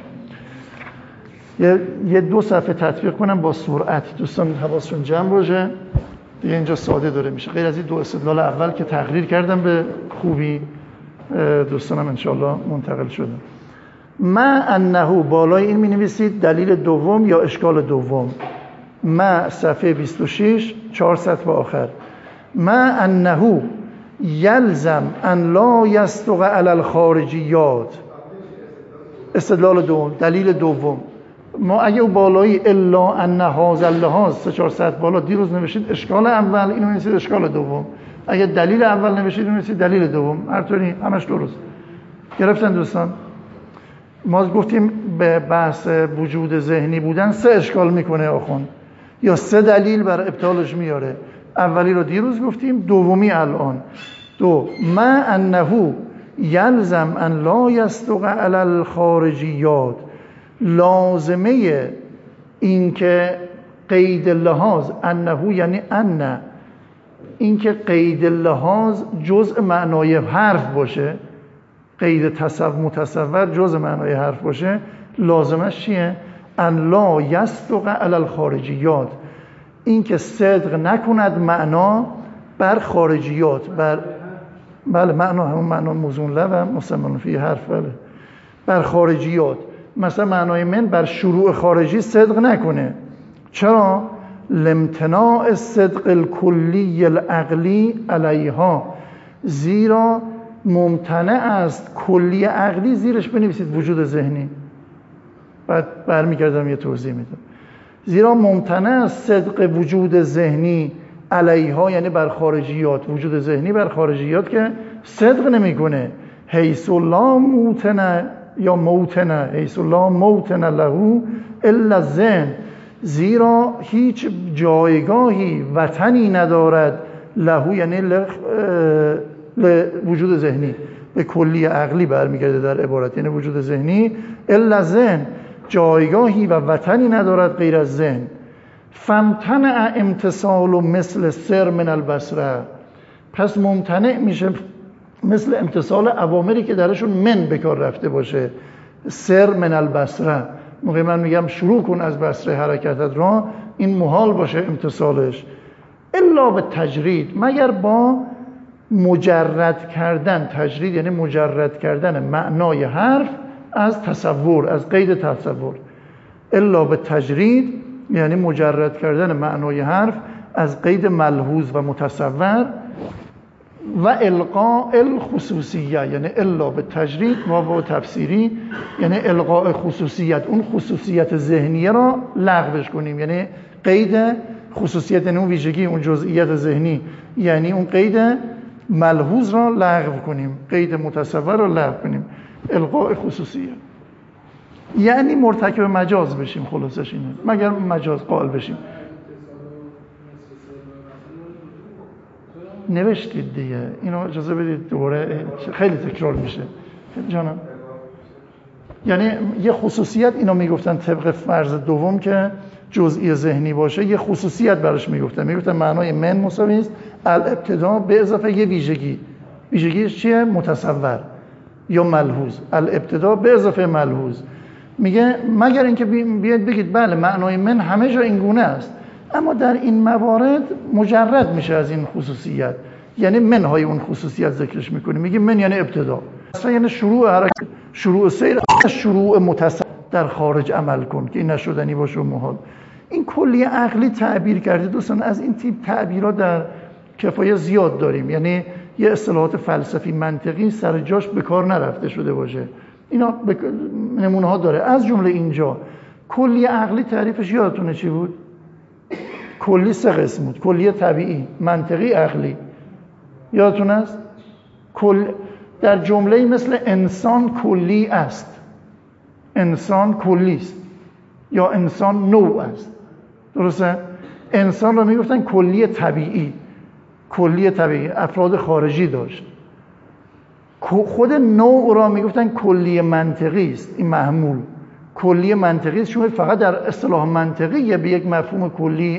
یه یه دو صفحه تطبیق کنم با سرعت، دوستان حواسشون جمع باشه دیگه، اینجا ساده داره میشه. غیر از این دو استدلال اول که تقریر کردم به خوبی، دوستانم انشاءالله منتقل شده. ما انه بالای این می نویسید دلیل دوم یا اشکال دوم. ما صفحه بیست و شش چهار سطر آخر. ما انه یلزم ان لا یصدق علی الخارجیات. استدلال دوم، دلیل دوم. ما اگه او بالایی الا ان هذا اللحاظ سه چهار سطر بالا دیروز نوشید اشکال اول، اینو نوشید اشکال دوم. اگه دلیل اول نوشید اینو نوشید دلیل دوم. هر طوری همش درست. گرفتن دوستان؟ ما گفتیم به بحث وجود ذهنی بودن سه اشکال میکنه آخوند، یا سه دلیل بر ابطالش میاره. اولی رو دیروز گفتیم، دومی الان. دو ما انه یلزم ان لا یصدق علی الخارجیات، لازمه این که قید لحاظ انه یعنی ان، این که قید لحاظ جزء معنای حرف باشه، قید تصور متصور جزء معنای حرف باشه، لازمش چیه؟ ان لا یصدق علی الخارجیات، این که صدق نکند معنا بر خارجیات، بر بله معنا همون معنا موزون له و مسمن فی حرف، بله بر خارجیات. مثلا معنای من بر شروع خارجی صدق نکنه. چرا؟ لامتناع الصدق الکلی العقلی علیها، زیرا ممتنع است کلی عقلی، زیرش بنویسید وجود ذهنی، بعد برمیگردم یه توضیح میدم. زیرا ممتنع است صدق وجود ذهنی علیها، یعنی بر خارجیات، وجود ذهنی بر خارجیات که صدق نمیکنه. حیث لا موتن یا موتن، حیث لا موتن له الا الذهن، زیرا هیچ جایگاهی وطنی ندارد له، یعنی ل... ل... وجود ذهنی به کلی عقلی برمیگرده در عبارت، یعنی وجود ذهنی الا ذهن، جایگاهی و وطنی ندارد غیر از ذهن. فامتنع امتصال مثل سر من البصره، پس ممتنع میشه مثل امتصال اوامری که درشون من به کار رفته باشه. سر من البصره، موقع من میگم شروع کن از بصره حرکتت را، این محال باشه امتصالش. الا به تجرید، مگر با مجرد کردن، تجرید یعنی مجرد کردن معنای حرف از تصور، از قید تصور. الا به تجرید یعنی مجرد کردن معنای حرف از قید ملحوظ و متصور. و القاء الخصوصیه، یعنی الا به تجرید ما با تفسیری یعنی القاء خصوصیت، اون خصوصیت ذهنیه را لغوش کنیم، یعنی قید خصوصیت، یعنی اون ویژگی، اون جزئیات ذهنی، یعنی اون قید ملحوظ را لغو کنیم، قید متصور را لغو کنیم. القاء خصوصیه یعنی مرتکب مجاز بشیم، خلاصش اینه، مگر مجاز قائل بشیم. نوشتید دیگه، اینو اجازه بدید دوباره، خیلی تکرار میشه جانم. یعنی یه خصوصیت، اینو میگفتن طبق فرض دوم که جزئی ذهنی باشه، یه خصوصیت براش میگفتن، میگفتن معنای من مساوی است الابتدا به اضافه یه ویژگی، ویژگیش چیه؟ متصور یا ملحوظ. الابتدا به اضافه ملحوظ. میگه مگر اینکه بیاید بگید بله معنای من همه جا این گونه است، اما در این موارد مجرد میشه از این خصوصیت، یعنی منهای اون خصوصیت ذکرش میکنه. میگه من یعنی ابتدا، اصلا یعنی شروع حرکت، شروع سیر، شروع متصور در خارج عمل کن که این نشدنی باشه و محال. این کلی عقلی تعبیر کرده. دوستان از این تیپ تعبیرات در کفایه زیاد داریم، یعنی یه اصطلاحات فلسفی منطقی سر جاش به کار نرفته شده باشه. اینا بک... نمونه ها داره. از جمله اینجا کلی عقلی تعریفش یادتونه چی بود؟ کلی سه قسم بود: کلی طبیعی، منطقی، عقلی. یادتون است؟ کل در جمله مثل انسان کلی است، انسان کلی است، یا انسان نوع است. درسته؟ انسان رو میگفتن کلی طبیعی، کلی طبیعی افراد خارجی داشت. خود نوع را میگفتن کلی منطقی است، این محمول کلی منطقی است، چون فقط در اصطلاح منطقی به یک مفهوم کلی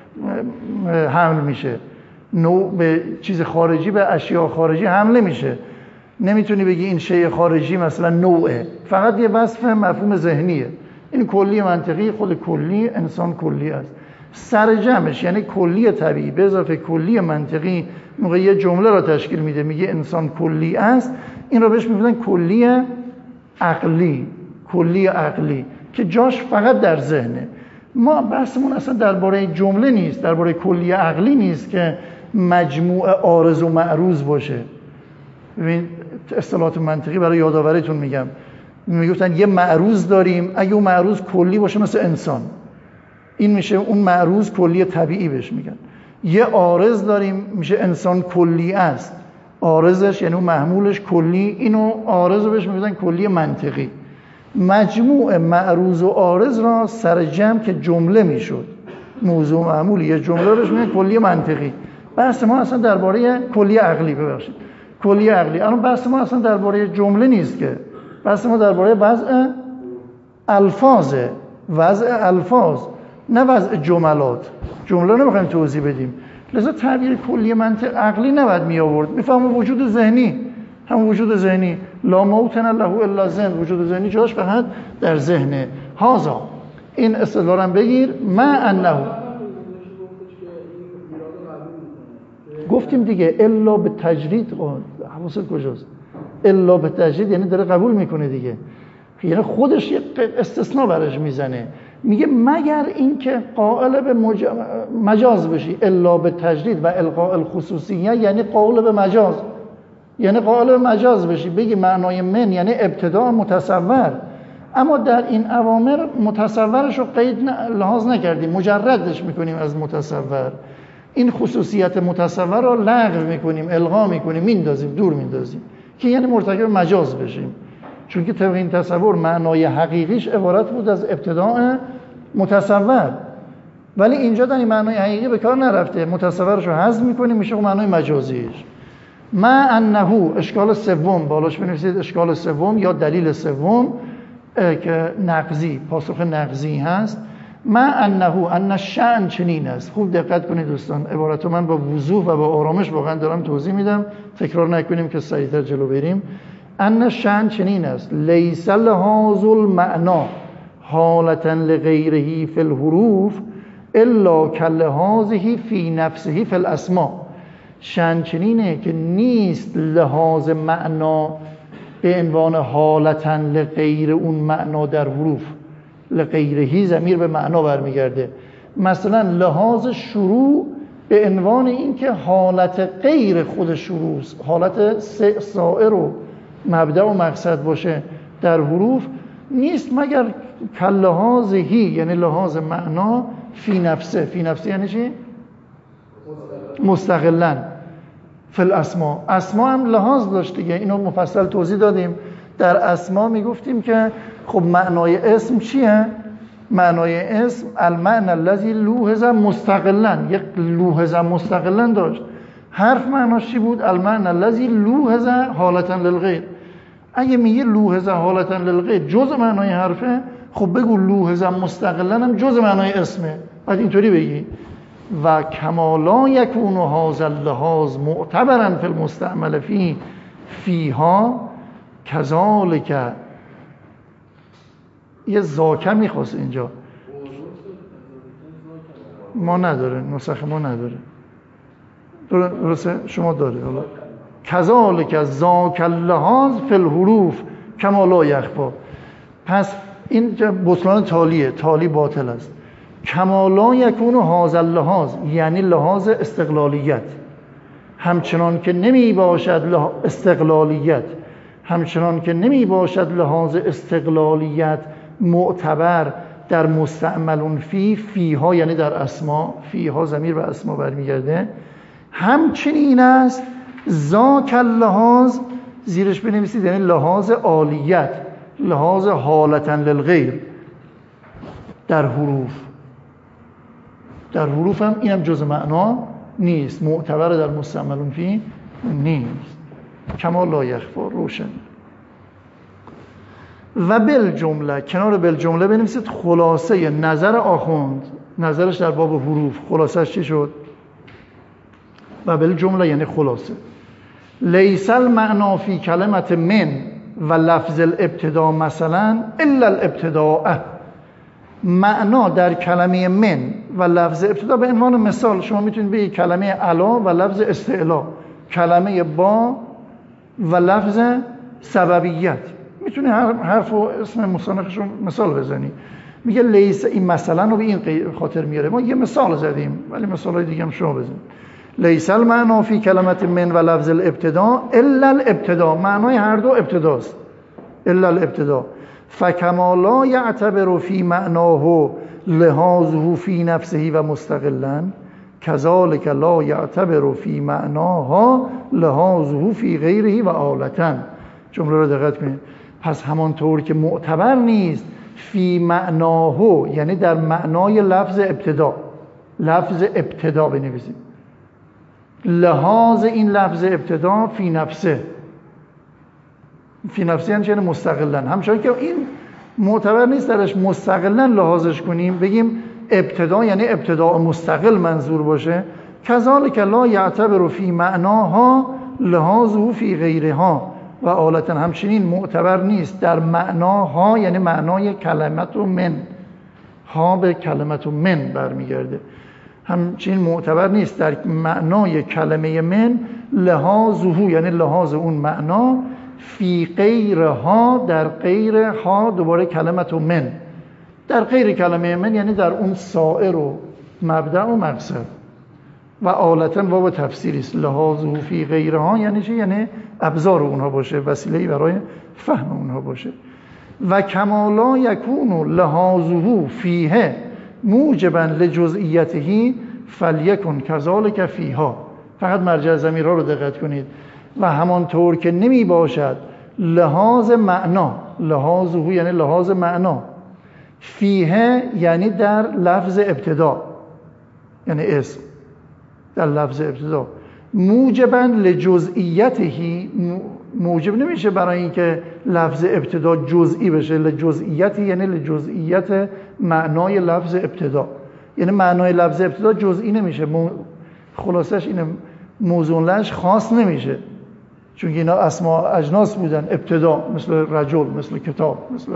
حمل میشه. نوع به چیز خارجی، به اشیاء خارجی حمل نمیشه. نمیتونی بگی این شیء خارجی مثلا نوعه، فقط یه وصف مفهوم ذهنیه. این کلی منطقی، خود کلی انسان کلی است. سر جمعش یعنی کلی طبیعی به اضافه کلی منطقی موقع یه جمله را تشکیل میده، میگه انسان کلی است. این را بهش میگن کلی عقلی، کلی عقلی که جاش فقط در ذهنه. ما بحثمون اصلا درباره جمله نیست، درباره کلی عقلی نیست که مجموع عارض و معروض باشه. ببین اصطلاحات منطقی برای یادآوریتون میگم، میگفتن یه معروض داریم، اگه اون معروض کلی باشه مثل انسان، این میشه اون معروض کلی طبیعی بهش میگن. یه عارض داریم میشه انسان کلی است، عارضش یعنی اون محمولش کلی، اینو عارض رو بهش میگن کلی منطقی. مجموع معروض و عارض را سر جمع که جمله میشد، موضوع معمولی یه جمله رو بهش میگن کلی منطقی. بحث ما اصلا درباره کلی عقلی، ببخشید کلی عقلی. الان بحث ما اصلا درباره جمله نیست که، بحث ما درباره وضع الفاظه، وضع الفاظ نه وضع جملات. جمله نمیخوایم توضیح بدیم، لذا تعبیر کلی منطق عقلی نباید می آورد. میفهمه وجود ذهنی، هم وجود ذهنی لا موطن له الا ذهن، وجود ذهنی جاش فقط در ذهنه. هازا این استدلالم بگیر. ما انه گفتیم دیگه الا به تجرید، حواست کجاست؟ الا به تجرید یعنی داره قبول میکنه دیگه، یعنی خودش یه استثناء برش میزنه، میگه مگر اینکه قائل به مج... مجاز بشی. الا به تجرید و القاء الخصوصیه یعنی قائل به مجاز، یعنی قائل به مجاز بشی، بگی معنای من یعنی ابتدا متصور، اما در این اوامر متصورش رو قید لحاظ نکردیم، مجردش میکنیم از متصور. این خصوصیت متصور رو لغو میکنیم، الغا میکنیم، میندازیم، دور میندازیم، که یعنی مرتکب مجاز بشیم. چون که طبق این تصور معنای حقیقیش عبارت بود از ابتداء متصور، ولی اینجا در این معنای حقیقی به کار نرفته، متصورش رو حذف میکنیم، میشه معنای مجازیش. ما انه اشکال سوم، بالاش بنویسید اشکال سوم یا دلیل سوم که نقضی، پاسخ نقضی هست. ما انه ان شأن چنین است. خوب دقت کنید دوستان، عبارتو من با وضوح و با آرامش واقعا دارم توضیح میدم، تکرار نکنیم که سریعتر جلو بریم. ان شأن چنین است: لیس لحاظ المعنا حالتا لغیره فی الحروف الا کلحاظه فی نفسه فی الاسماء. شأن چنینه که نیست لحاظ معنا به عنوان حالتا لغیر اون معنا در حروف. لغیرهی ضمیر به معنا برمیگرده. مثلا لحاظ شروع به عنوان این که حالت غیر خود شروع، حالت سائر و مبدأ و مقصد باشه در حروف نیست، مگر کلحاظهی یعنی لحاظ معنا فی نفسه. فی نفسه یعنی چی؟ مستقلاً. فی الاسماء، اسما هم لحاظ داشت دیگه، اینو مفصل توضیح دادیم. در اسما میگفتیم که خب معنای اسم چیه؟ معنای اسم المعنى الذی لوحظ مستقلاً، یک لوحظ مستقلاً داشت. حرف معناش چی بود؟ المعنى الذی لوحظ حالتا للغیر. اگه میگه لوحظ حالتا للغیر جزء معنای حرفه، خب بگو لوحظ مستقلاً هم جزء معنای اسمه، بعد اینطوری بگی. و کمالا یکون هذا اللحاظ معتبرا فی المستعمل فی فیها کذالک. یه زاکه میخواست اینجا، ما نداره، نسخه ما نداره، درسته؟ شما داره. حالا کذالک ذاک اللحاظ فی الحروف کما لا یخفی. پس این بطلان تالیه، تالی باطل است. کما لا یکون هذا اللحاظ یعنی لحاظ استقلالیت، همچنان که نمی باشد استقلالیت همچنان که نمی باشد لحاظ استقلالیت معتبر در مستعملون فی فیها، یعنی در اسما، فیها ضمیر به اسما برمیگرده، همچنین است ذاک اللحاظ، زیرش بنویسید یعنی لحاظ عالیت، لحاظ حالتا للغیر در حروف. در حروف هم اینم جز معنا نیست، معتبر در مستعملون فی نیست. کما لا یخفی، روشن. و بالجمله، کنار بالجمله بنویسید خلاصه نظر آخوند، نظرش در باب حروف، خلاصش چی شد؟ و بالجمله یعنی خلاصه. لیس المعنا فی کلمت من و لفظ الابتدا مثلا الا الابتداء. معنا در کلمه من و لفظ ابتدا به عنوان مثال شما میتونید بگید کلمه علا و لفظ استعلا، کلمه با و لفظ سببیت، میتونی هر حرف و اسم مصنفش رو مثال بزنی. میگه لیس، این مثلا رو به این خاطر میاره، ما یه مثال زدیم ولی مثالای دیگه هم شما بزنید. لیس المعنا فی کلمت من و لفظ الابتدا الا الابتدا، معنای هر دو ابتداست، الا الابتدا. فکما لا یعتبر فی معناه لحاظه فی نفسه و مستقلا کذالک لا یعتبر فی معناها لحاظه فی غیره و آلتا. جمله رو دقت کنید. پس همانطور که معتبر نیست فی معناه، یعنی در معنای لفظ ابتدا، لفظ ابتدا بنویسید، لحاظ این لفظ ابتدا فی نفسه، فی نفسه یعنی چه؟ مستقلا. همچنان که این معتبر نیست درش مستقلا لحاظش کنیم، بگیم ابتدا یعنی ابتدا مستقل منظور باشه، کذالک لا یعتبر فی معناها لحاظه فی غیرها و آلتا. همچنین معتبر نیست در معناها، یعنی معنای کلمت و من، ها به کلمت و من برمیگرده، همچنین معتبر نیست در معنای کلمه من لحاظه، یعنی لحاظ اون معنا فی غیرها، در غیرها دوباره کلمت و من، در غیر کلمه من یعنی در اون سائر و مبدأ و مقصد. و آلتا باب تفسیری است، لحاظه فی غیرها یعنی چی؟ یعنی ابزار اونها باشه، وسیله‌ای برای فهم اونها باشه. و کمالا یکون لحاظه فیه موجبا لجزئیته فلیکن کذالک فیها. فقط مرجع ضمیرها رو دقت کنید. و همانطور که نمی باشد لحاظ معنا، لحاظه یعنی لحاظ معنا، فیه یعنی در لفظ ابتدا، یعنی اسم در لفظ ابتدا، موجبا لجزئیته، موجب نمیشه برای اینکه لفظ ابتدا جزئی بشه، لجزئیته یعنی لجزئیت معنای لفظ ابتدا، یعنی معنای لفظ ابتدا جزئی نمیشه، خلاصش اینه موضوع لش خاص نمیشه، چون اینا اسما اجناس بودن، ابتدا مثل رجل، مثل کتاب، مثل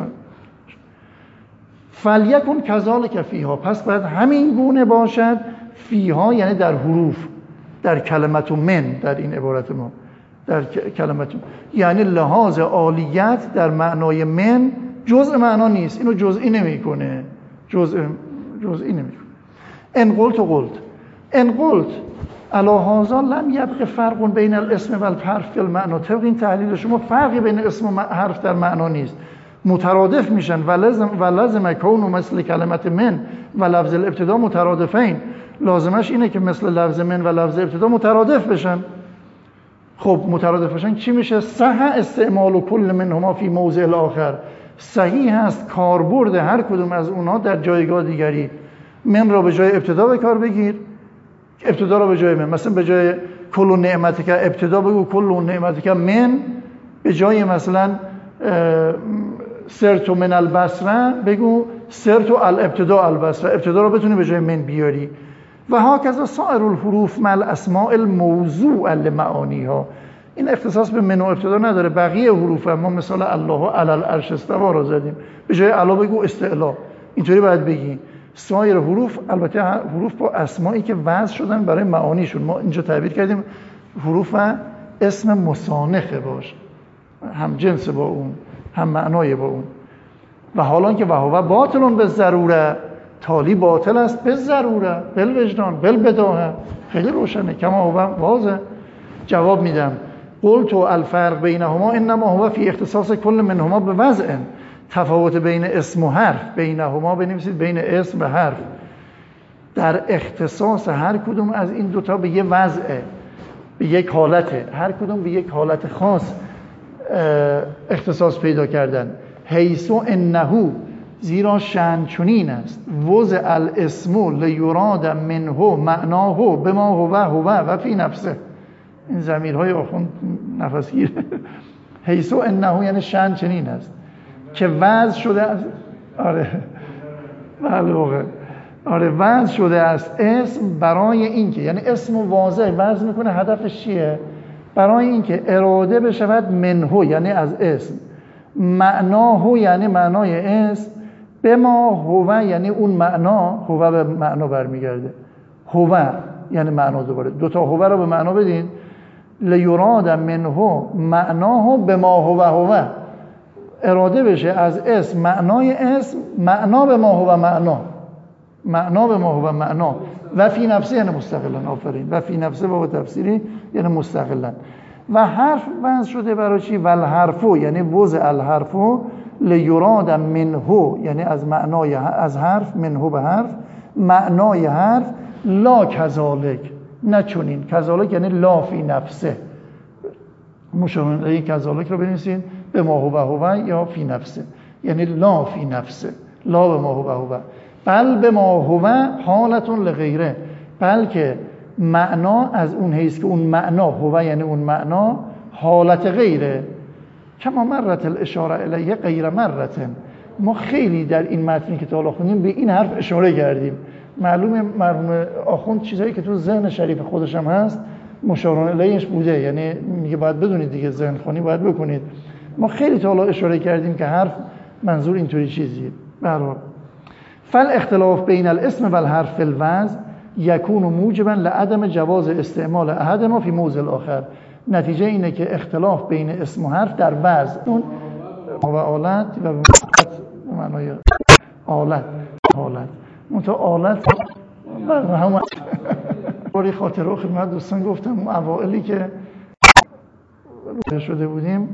فلیکن کذالک فیها. پس باید همین گونه باشد فیها یعنی در حروف، در کلمت من، در این عبارت ما در کلمت، یعنی لحاظ عالیت در معنای من جزء معنا نیست، اینو جزئی نمیکنه، جزء جزئی نمیکنه. ان قلت قلت ان قلت علی هذا لم یبق فرق بین الاسم و الحرف فی المعنی. طبق این تحلیل شما فرقی بین اسم و حرف در معنا نیست، مترادف میشن و لازم و لازم کون مثل کلمت من و لفظ الابتدا مترادفین. لازمش اینه که مثل لفظ من و لفظ ابتدا مترادف بشن. خب مترادف بشن چی میشه؟ صح استعمال کل منهما فی موضع الاخر. صحیح است کاربرد هر کدوم از اونها در جایگاه دیگری. من را به جای ابتدا به کار بگیر، ابتدا را به جای من، مثلا به جای کل نعمتک ابتدا بگو کل نعمتک من، به جای مثلا سرت من البصره بگو سرت الابتدا البصره، ابتدا را بتونی به جای من بیاری. و هاکذا سایر الحروف مع الاسماء الموضوع لمعانیها. این اختصاص به من و ابتدا نداره، بقیه حروف هم ما مثال الله علی العرش استوی رو زدیم، به جای علا بگو استعلا، اینطوری باید بگی. سایر حروف البته حروف با اسمایی که وضع شدن برای معانیشون، ما اینجا تعبیر کردیم حروف اسم مسانخه باش، هم جنس با اون هم معنای با اون. و حالا که وهو باطلون به ضروره، تالی باطل است به ضروره، بل وجدان بل بداهه، خیلی روشنه، کما هو واضح. جواب میدم قلت الفرق بینهما انما هو فی اختصاص کل منهما به وضع. تفاوت بین اسم و حرف، بینهما بنویسید بین اسم و حرف، در اختصاص هر کدوم از این دوتا به یه وضعه، به یک حالته، هر کدوم به یک حالت خاص اختصاص پیدا کردن. حیث انه، زیرا شأن چنین است، وضع الاسم لیراد منه معناه بما هو هو و فی نفسه. این ضمیرهای آخوند نفسگیر. حیث انه یعنی شأن چنین است که وضع شده است، آره بله واقع، آره وضع شده است اسم برای اینکه، یعنی اسم واضح وضع میکنه، هدفش چیه؟ برای اینکه اراده بشود منه یعنی از اسم، معناه یعنی معنای اسم، به ما هو یعنی اون معنا، هو به معنا برمیگرده، هو یعنی معنا، دوباره دوتا هو رو به معنا بدین، لیراد منه معناه به ما هو هو، اراده بشه از اسم معنای اسم، معنا به ما هو معنا، معنا به ما هو معنا، و فی نفسه یعنی مستقلا، آفرین، و فی نفسه با تفسیری یعنی مستقلا. و حرف وضع شده برای چی؟ و الحرفو یعنی وضع الحرفو لیراد منه یعنی از معنای از حرف، منه به حرف، معنای حرف، لا کذالک نه چنین، کذالک یعنی لا فی نفسه، مشابه کذالک رو بنویسین به ما هو هو یا فی نفسه، یعنی لا فی نفسه، لا به ما هو هو، بل به ما هو حالتون لغیره، بلکه معنا از اون حیث که اون معنا هو یعنی اون معنا حالت غیره، کما مرت الاشاره الیه غیر مرتن. ما خیلی در این متنی که تا حالا خوندیم به این حرف اشاره کردیم، معلومه مرحوم آخوند چیزایی که تو ذهن شریف خودش هم هست مشارون الیهش بوده، یعنی میگه باید بدونید دیگه، ذهن خوانی باید بکنید. ما خیلی تا حالا اشاره کردیم که حرف منظور اینطوری چیزیه. برای فل اختلاف بین الاسم و الحرف فی الوضع یکون موجبا لعدم جواز استعمال احدهما فی موضع الاخر. نتیجه اینه که اختلاف بین اسم و حرف در وضع، اون و آلت و معنای آلت، حالت منطقه آلت و همون باری خاطره خدمت دوستان گفتم اون اوائلی که روزه شده بودیم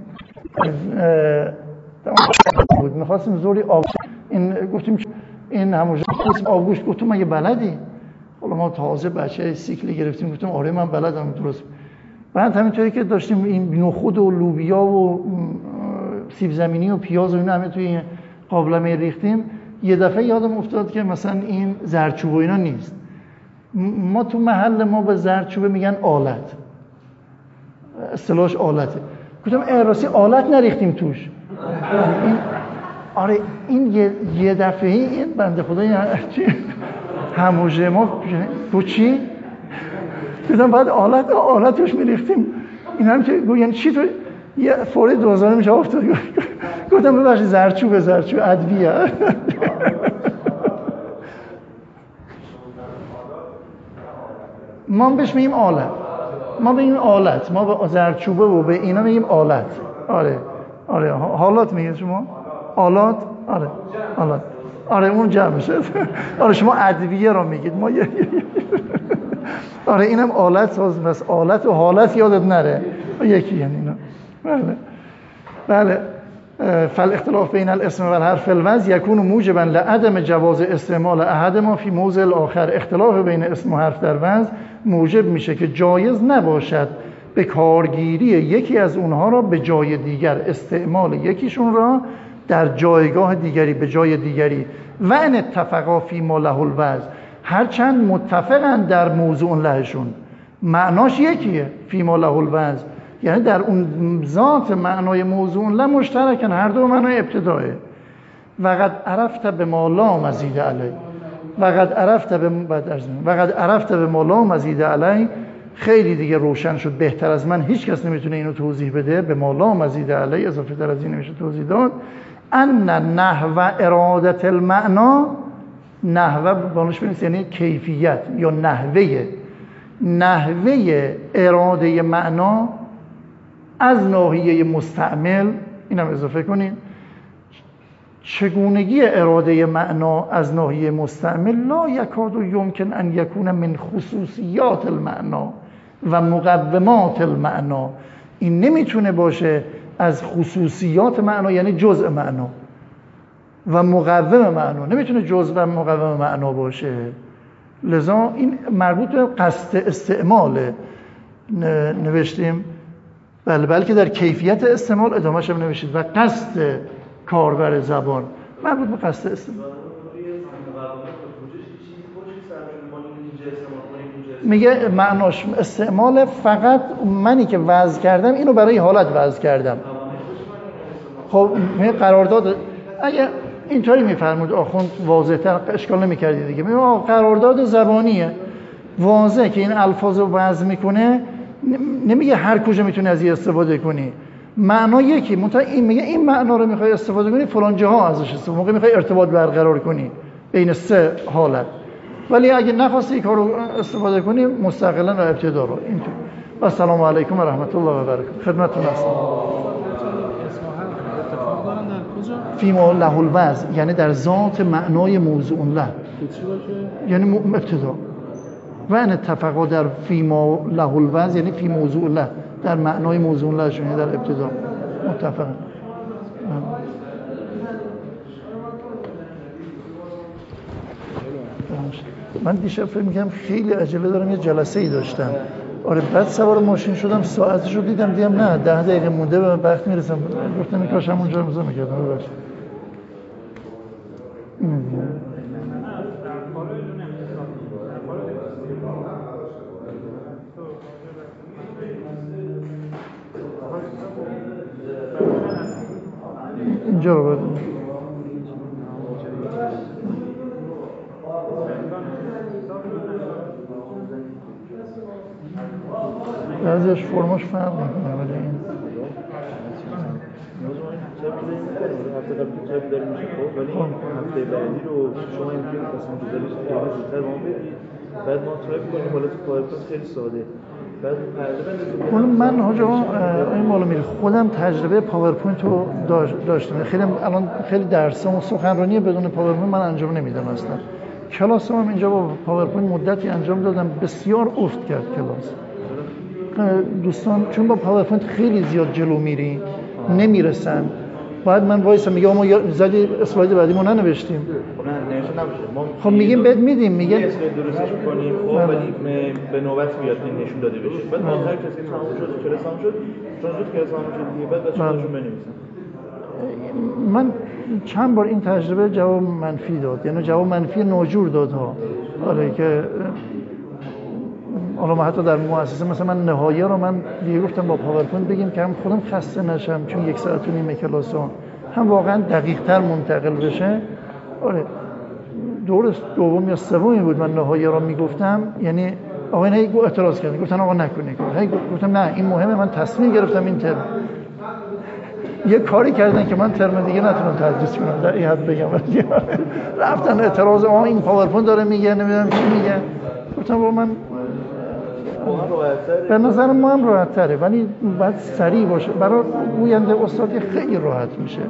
بود میخواستیم زوری آب این گفتیم این همون اسم آبگوش، گفتم مگه بلدی؟ حالا ما تازه بچه سیکلی گرفتیم، گفتم آره من بلدم درست. بعد همینطوری که داشتیم این نخود و لوبیا و سیب زمینی و پیاز و اینا همه توی قابلمه ریختیم، یه دفعه یادم افتاد که مثلا این زردچوب و اینا نیست. ما تو محل ما به زردچوبه میگن آلت، اصطلاحش آلته. گفتم ای راستی آلت نریختیم توش. این آره این یه, یه دفعه این بنده خدا هموجه ما تو چی؟ گفتم بعد آلت آلت توش میریختیم. این هم که یعنی چی تو یه فوری دوزاره میشه افتاد. گفتم ببخشید زردچوبه زردچوب ادویه. ما بهش میگیم آلت، ما به این آلت، ما به زردچوبه و به اینا میگیم آلت. آره آره حالات میگید شما آلات، آره آلات، آره اون جمعشه. آره شما ادویه رو میگید، ما یه آره اینم آلت ساز، بس آلت و حالت یادت نره یکی یعنی اینا. بله بله. فالاختلاف بین الاسم و الحرف فی الوضع یکون موجبا لعدم جواز استعمال احدهما فی موضع الاخر. اختلاف بین اسم و حرف در وضع موجب میشه که جایز نباشد به کارگیری یکی از اونها را به جای دیگر، استعمال یکیشون را در جایگاه دیگری به جای دیگری. و ان اتفقا فی ما له الوضع، هرچند متفقن در موضوع لهشون، معناش یکیه، فی ما له الوضع یعنی در اون ذات معنای موضوع له مشترکن، هر دو معنای ابتدایه. و قد عرفت به ما لا مزید علیه، وقد عرفت به بعد وقد عرفت به مولا مزید علی، خیلی دیگه روشن شد، بهتر از من هیچ کس نمیتونه اینو توضیح بده، به مولا مزید علی اضافه تر از این نمیشه توضیح داد. ان نحو ارادت المعنا، نحوه بانش بینید یعنی کیفیت یا نحوه نحوه اراده معنا از ناحیه مستعمل، اینم اضافه کنید، چگونگی اراده معنا از ناحیه مستعمل لا یکاد یمکن ان یکون من خصوصیات المعنا و مقومات المعنا، این نمیتونه باشه از خصوصیات معنا یعنی جزء معنا و مقوم معنا، نمیتونه جزء و مقوم معنا باشه. لذا این مربوط به قصد استعماله نوشتیم، بله بلکه در کیفیت استعمال ادامهش هم نوشتید و قصد کاربر زبان مربوط به قصد استعمال. میگه معناش استعمال، فقط منی که وضع کردم اینو برای حالت وضع کردم. خب میگه قرارداد، اگه اینطوری میفرمود آخوند واضح‌تر اشکال نمی‌کردی دیگه. میگه قرارداد زبانیه واضحه که این الفاظ رو وضع میکنه، نمیگه هر کجا میتونی از این استفاده کنی، معنا یکی، منتها این میگه این معنا رو میخوای استفاده کنی فلان جاها ازش استفاده، موقع میخوای ارتباط برقرار کنی بین سه حالت، ولی اگه نخواستی این کارو استفاده کنی مستقلا و ابتدا رو اینطور. السلام علیکم و رحمت الله و برکاته. خدمتتون هستم. فیما له الوضع یعنی در ذات معنای موضوع له، یعنی ابتدا. و ان اتفقا در فیما له الوضع یعنی فی موضوع له، در معنای موضوع له یعنی در ابتدا متفقا. من دیشب فکر می‌کردم خیلی عجله دارم، یه جلسه ای داشتم، آره بعد سوار ماشین شدم ساعتش رو دیدم دیدم نه ده دقیقه مونده به وقت میرسم، گفتم کاش همونجا امضا میکردم. ببخشید. اینجا رو باید بعضیش فرماش فرق میکنه، ولی این هفته قبل که جایی داریم میشه خب، ولی هفته بعدی رو شما اینجوری تصمیم گذاریش خیلی زودتر با ما بدید، بعد ما تایپ کنیم بالا تو پاورپوینت خیلی ساده. بعد پرده من حاجا این بالا میره خودم تجربه پاورپوینت رو داشتم، خیلی الان خیلی درسام و سخنرانی بدون پاورپوینت من انجام نمیدم اصلا. کلاسام هم اینجا با پاورپوینت مدتی انجام دادم، بسیار افت کرد کلاس. دوستان چون با پاورپوینت خیلی زیاد جلو میری نمیرسن، باید من وایسم میگم ما زدی اسلاید بعدی ما ننوشتیم. نه نمیشه نباشه. خب میگیم بهت میدیم، میگه اسلاید درستش کنیم خب، ولی به نوبت میاد این نشون داده بشه. بعد ما هر کسی تمام شد کلاس تمام شد، چون زود کلاس تمام شد دیگه بعد بچه‌هاشون بنویسن. من چند بار این تجربه جواب منفی داد، یعنی جواب منفی ناجور داد ها. آره که حالا ما حتی در مؤسسه مثلا من نهایه رو من دیگه گفتم با پاورپوینت بگیم که هم خودم خسته نشم، چون یک ساعت و نیمه کلاسام هم واقعا دقیق تر منتقل بشه. آره دور دوم یا سومی بود من نهایه رو میگفتم، یعنی آقا نه گفت اعتراض کردن، گفتن آقا نکنید، هی گفتم نه این مهمه، من تصمیم گرفتم این ترم یه کاری کردن که من ترم دیگه نتونم تدریس کنم، در این حد بگم. رفتن اعتراض آقا این پاورپوینت داره میگه نمیدونم چی میگه، گفتم با من به نظر ما هم راحت تره، ولی باید سریع باشه برای گوینده استادی خیلی راحت میشه.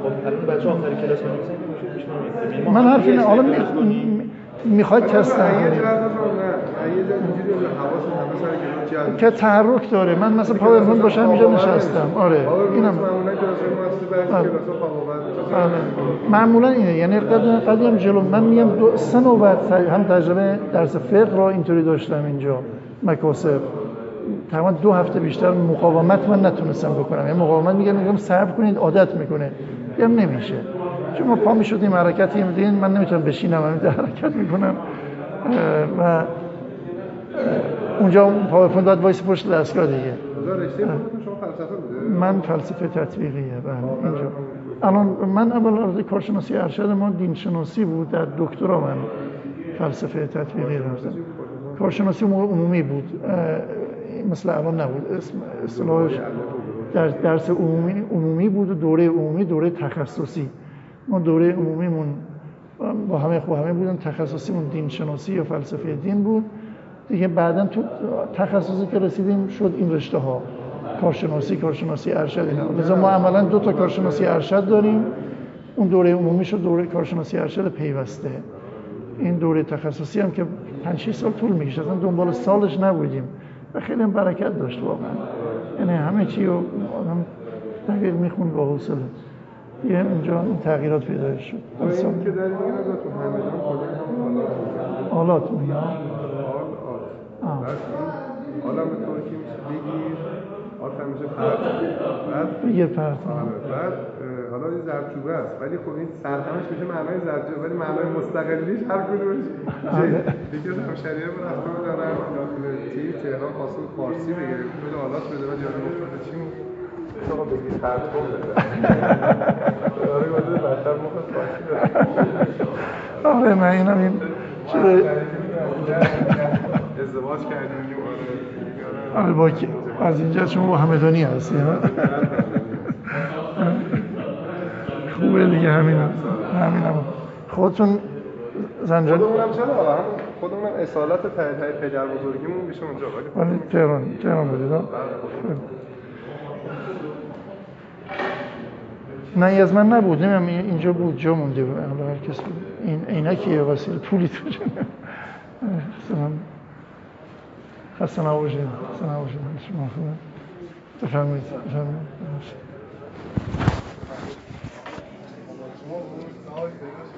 من حرف اینه حالا میخواد تستن که تحرک داره، من مثلا پاورپوینت باشم اینجا نشستم. آره اینم معمولا اینه، یعنی قدیم هم جلو من میگم دو سه نوبت هم تجربه درس فقه را اینطوری داشتم اینجا مکاسب، تقریبا دو هفته بیشتر مقاومت من نتونستم بکنم، یعنی مقاومت میگم میگم صبر کنید عادت میکنه، میگم نمیشه، چون ما پا میشدیم حرکتی میدین من نمیتونم بشینم همین حرکت میکنم و اونجا پاورپوینت باید وایس پشت دستگاه دیگه. رشته شما فلسفه بوده؟ من فلسفه تطبیقیه. بله اینجا الان من اول عرض کارشناسی ارشد ما دین شناسی بود، در دکترا من فلسفه تطبیقی رفتن. کارشناسی عمومی بود، مثل الان نبود. اسم اصطلاحش در درس عمومی عمومی بود و دوره عمومی دوره تخصصی. ما دوره عمومیمون با همه خوب همه بودن، تخصصیمون دین شناسی یا فلسفه دین بود دیگه. بعداً تو تخصصی که رسیدیم شد این رشته ها، کارشناسی، کارشناسی ارشد اینا. لذا ما عملاً دو تا کارشناسی ارشد داریم. اون دوره عمومی شد دوره کارشناسی ارشد پیوسته. این دوره تخصصی هم که پنج شش سال طول می‌کشه، اصلا دنبال سالش نبودیم و خیلی هم برکت داشت واقعا. یعنی همه چی رو آدم دقیق میخوند با حوصله. یه اونجا این تغییرات پیدا شد. این که در این تو همدان کلا هم آلات میگم. آلات. حالا به طور که میشه بگیر آلات میشه پرت. بعد بگیر پرت. بعد حالا این زرچوبه است ولی خب این سرهمش میشه معنای زرچوبه ولی معنای مستقلیش هر کدومش دیگه همشریه رو رفته دارن داخل تیم تهران خاصه فارسی بگه خود آلات بده بعد یاد افتاده چی شما بگید پرت بده آره گفته بهتر مخ فارسی بده آره نه اینم این چرا ازدواج کردیم آره با از اینجا شما با همدانی هستی ها خوبه دیگه همین همین هم خودتون زنجان خودمونم چرا هم خودمونم اصالت ته پدر بزرگیمون میشه اونجا ولی تهران تهران بودید ها نه از من نبود نمیم اینجا بود جا مونده بود هر کس بود این عینکیه وسیله پولی توشه سلام خسته نباشید خسته نباشید شما خوبه بفرمایید بفرمایید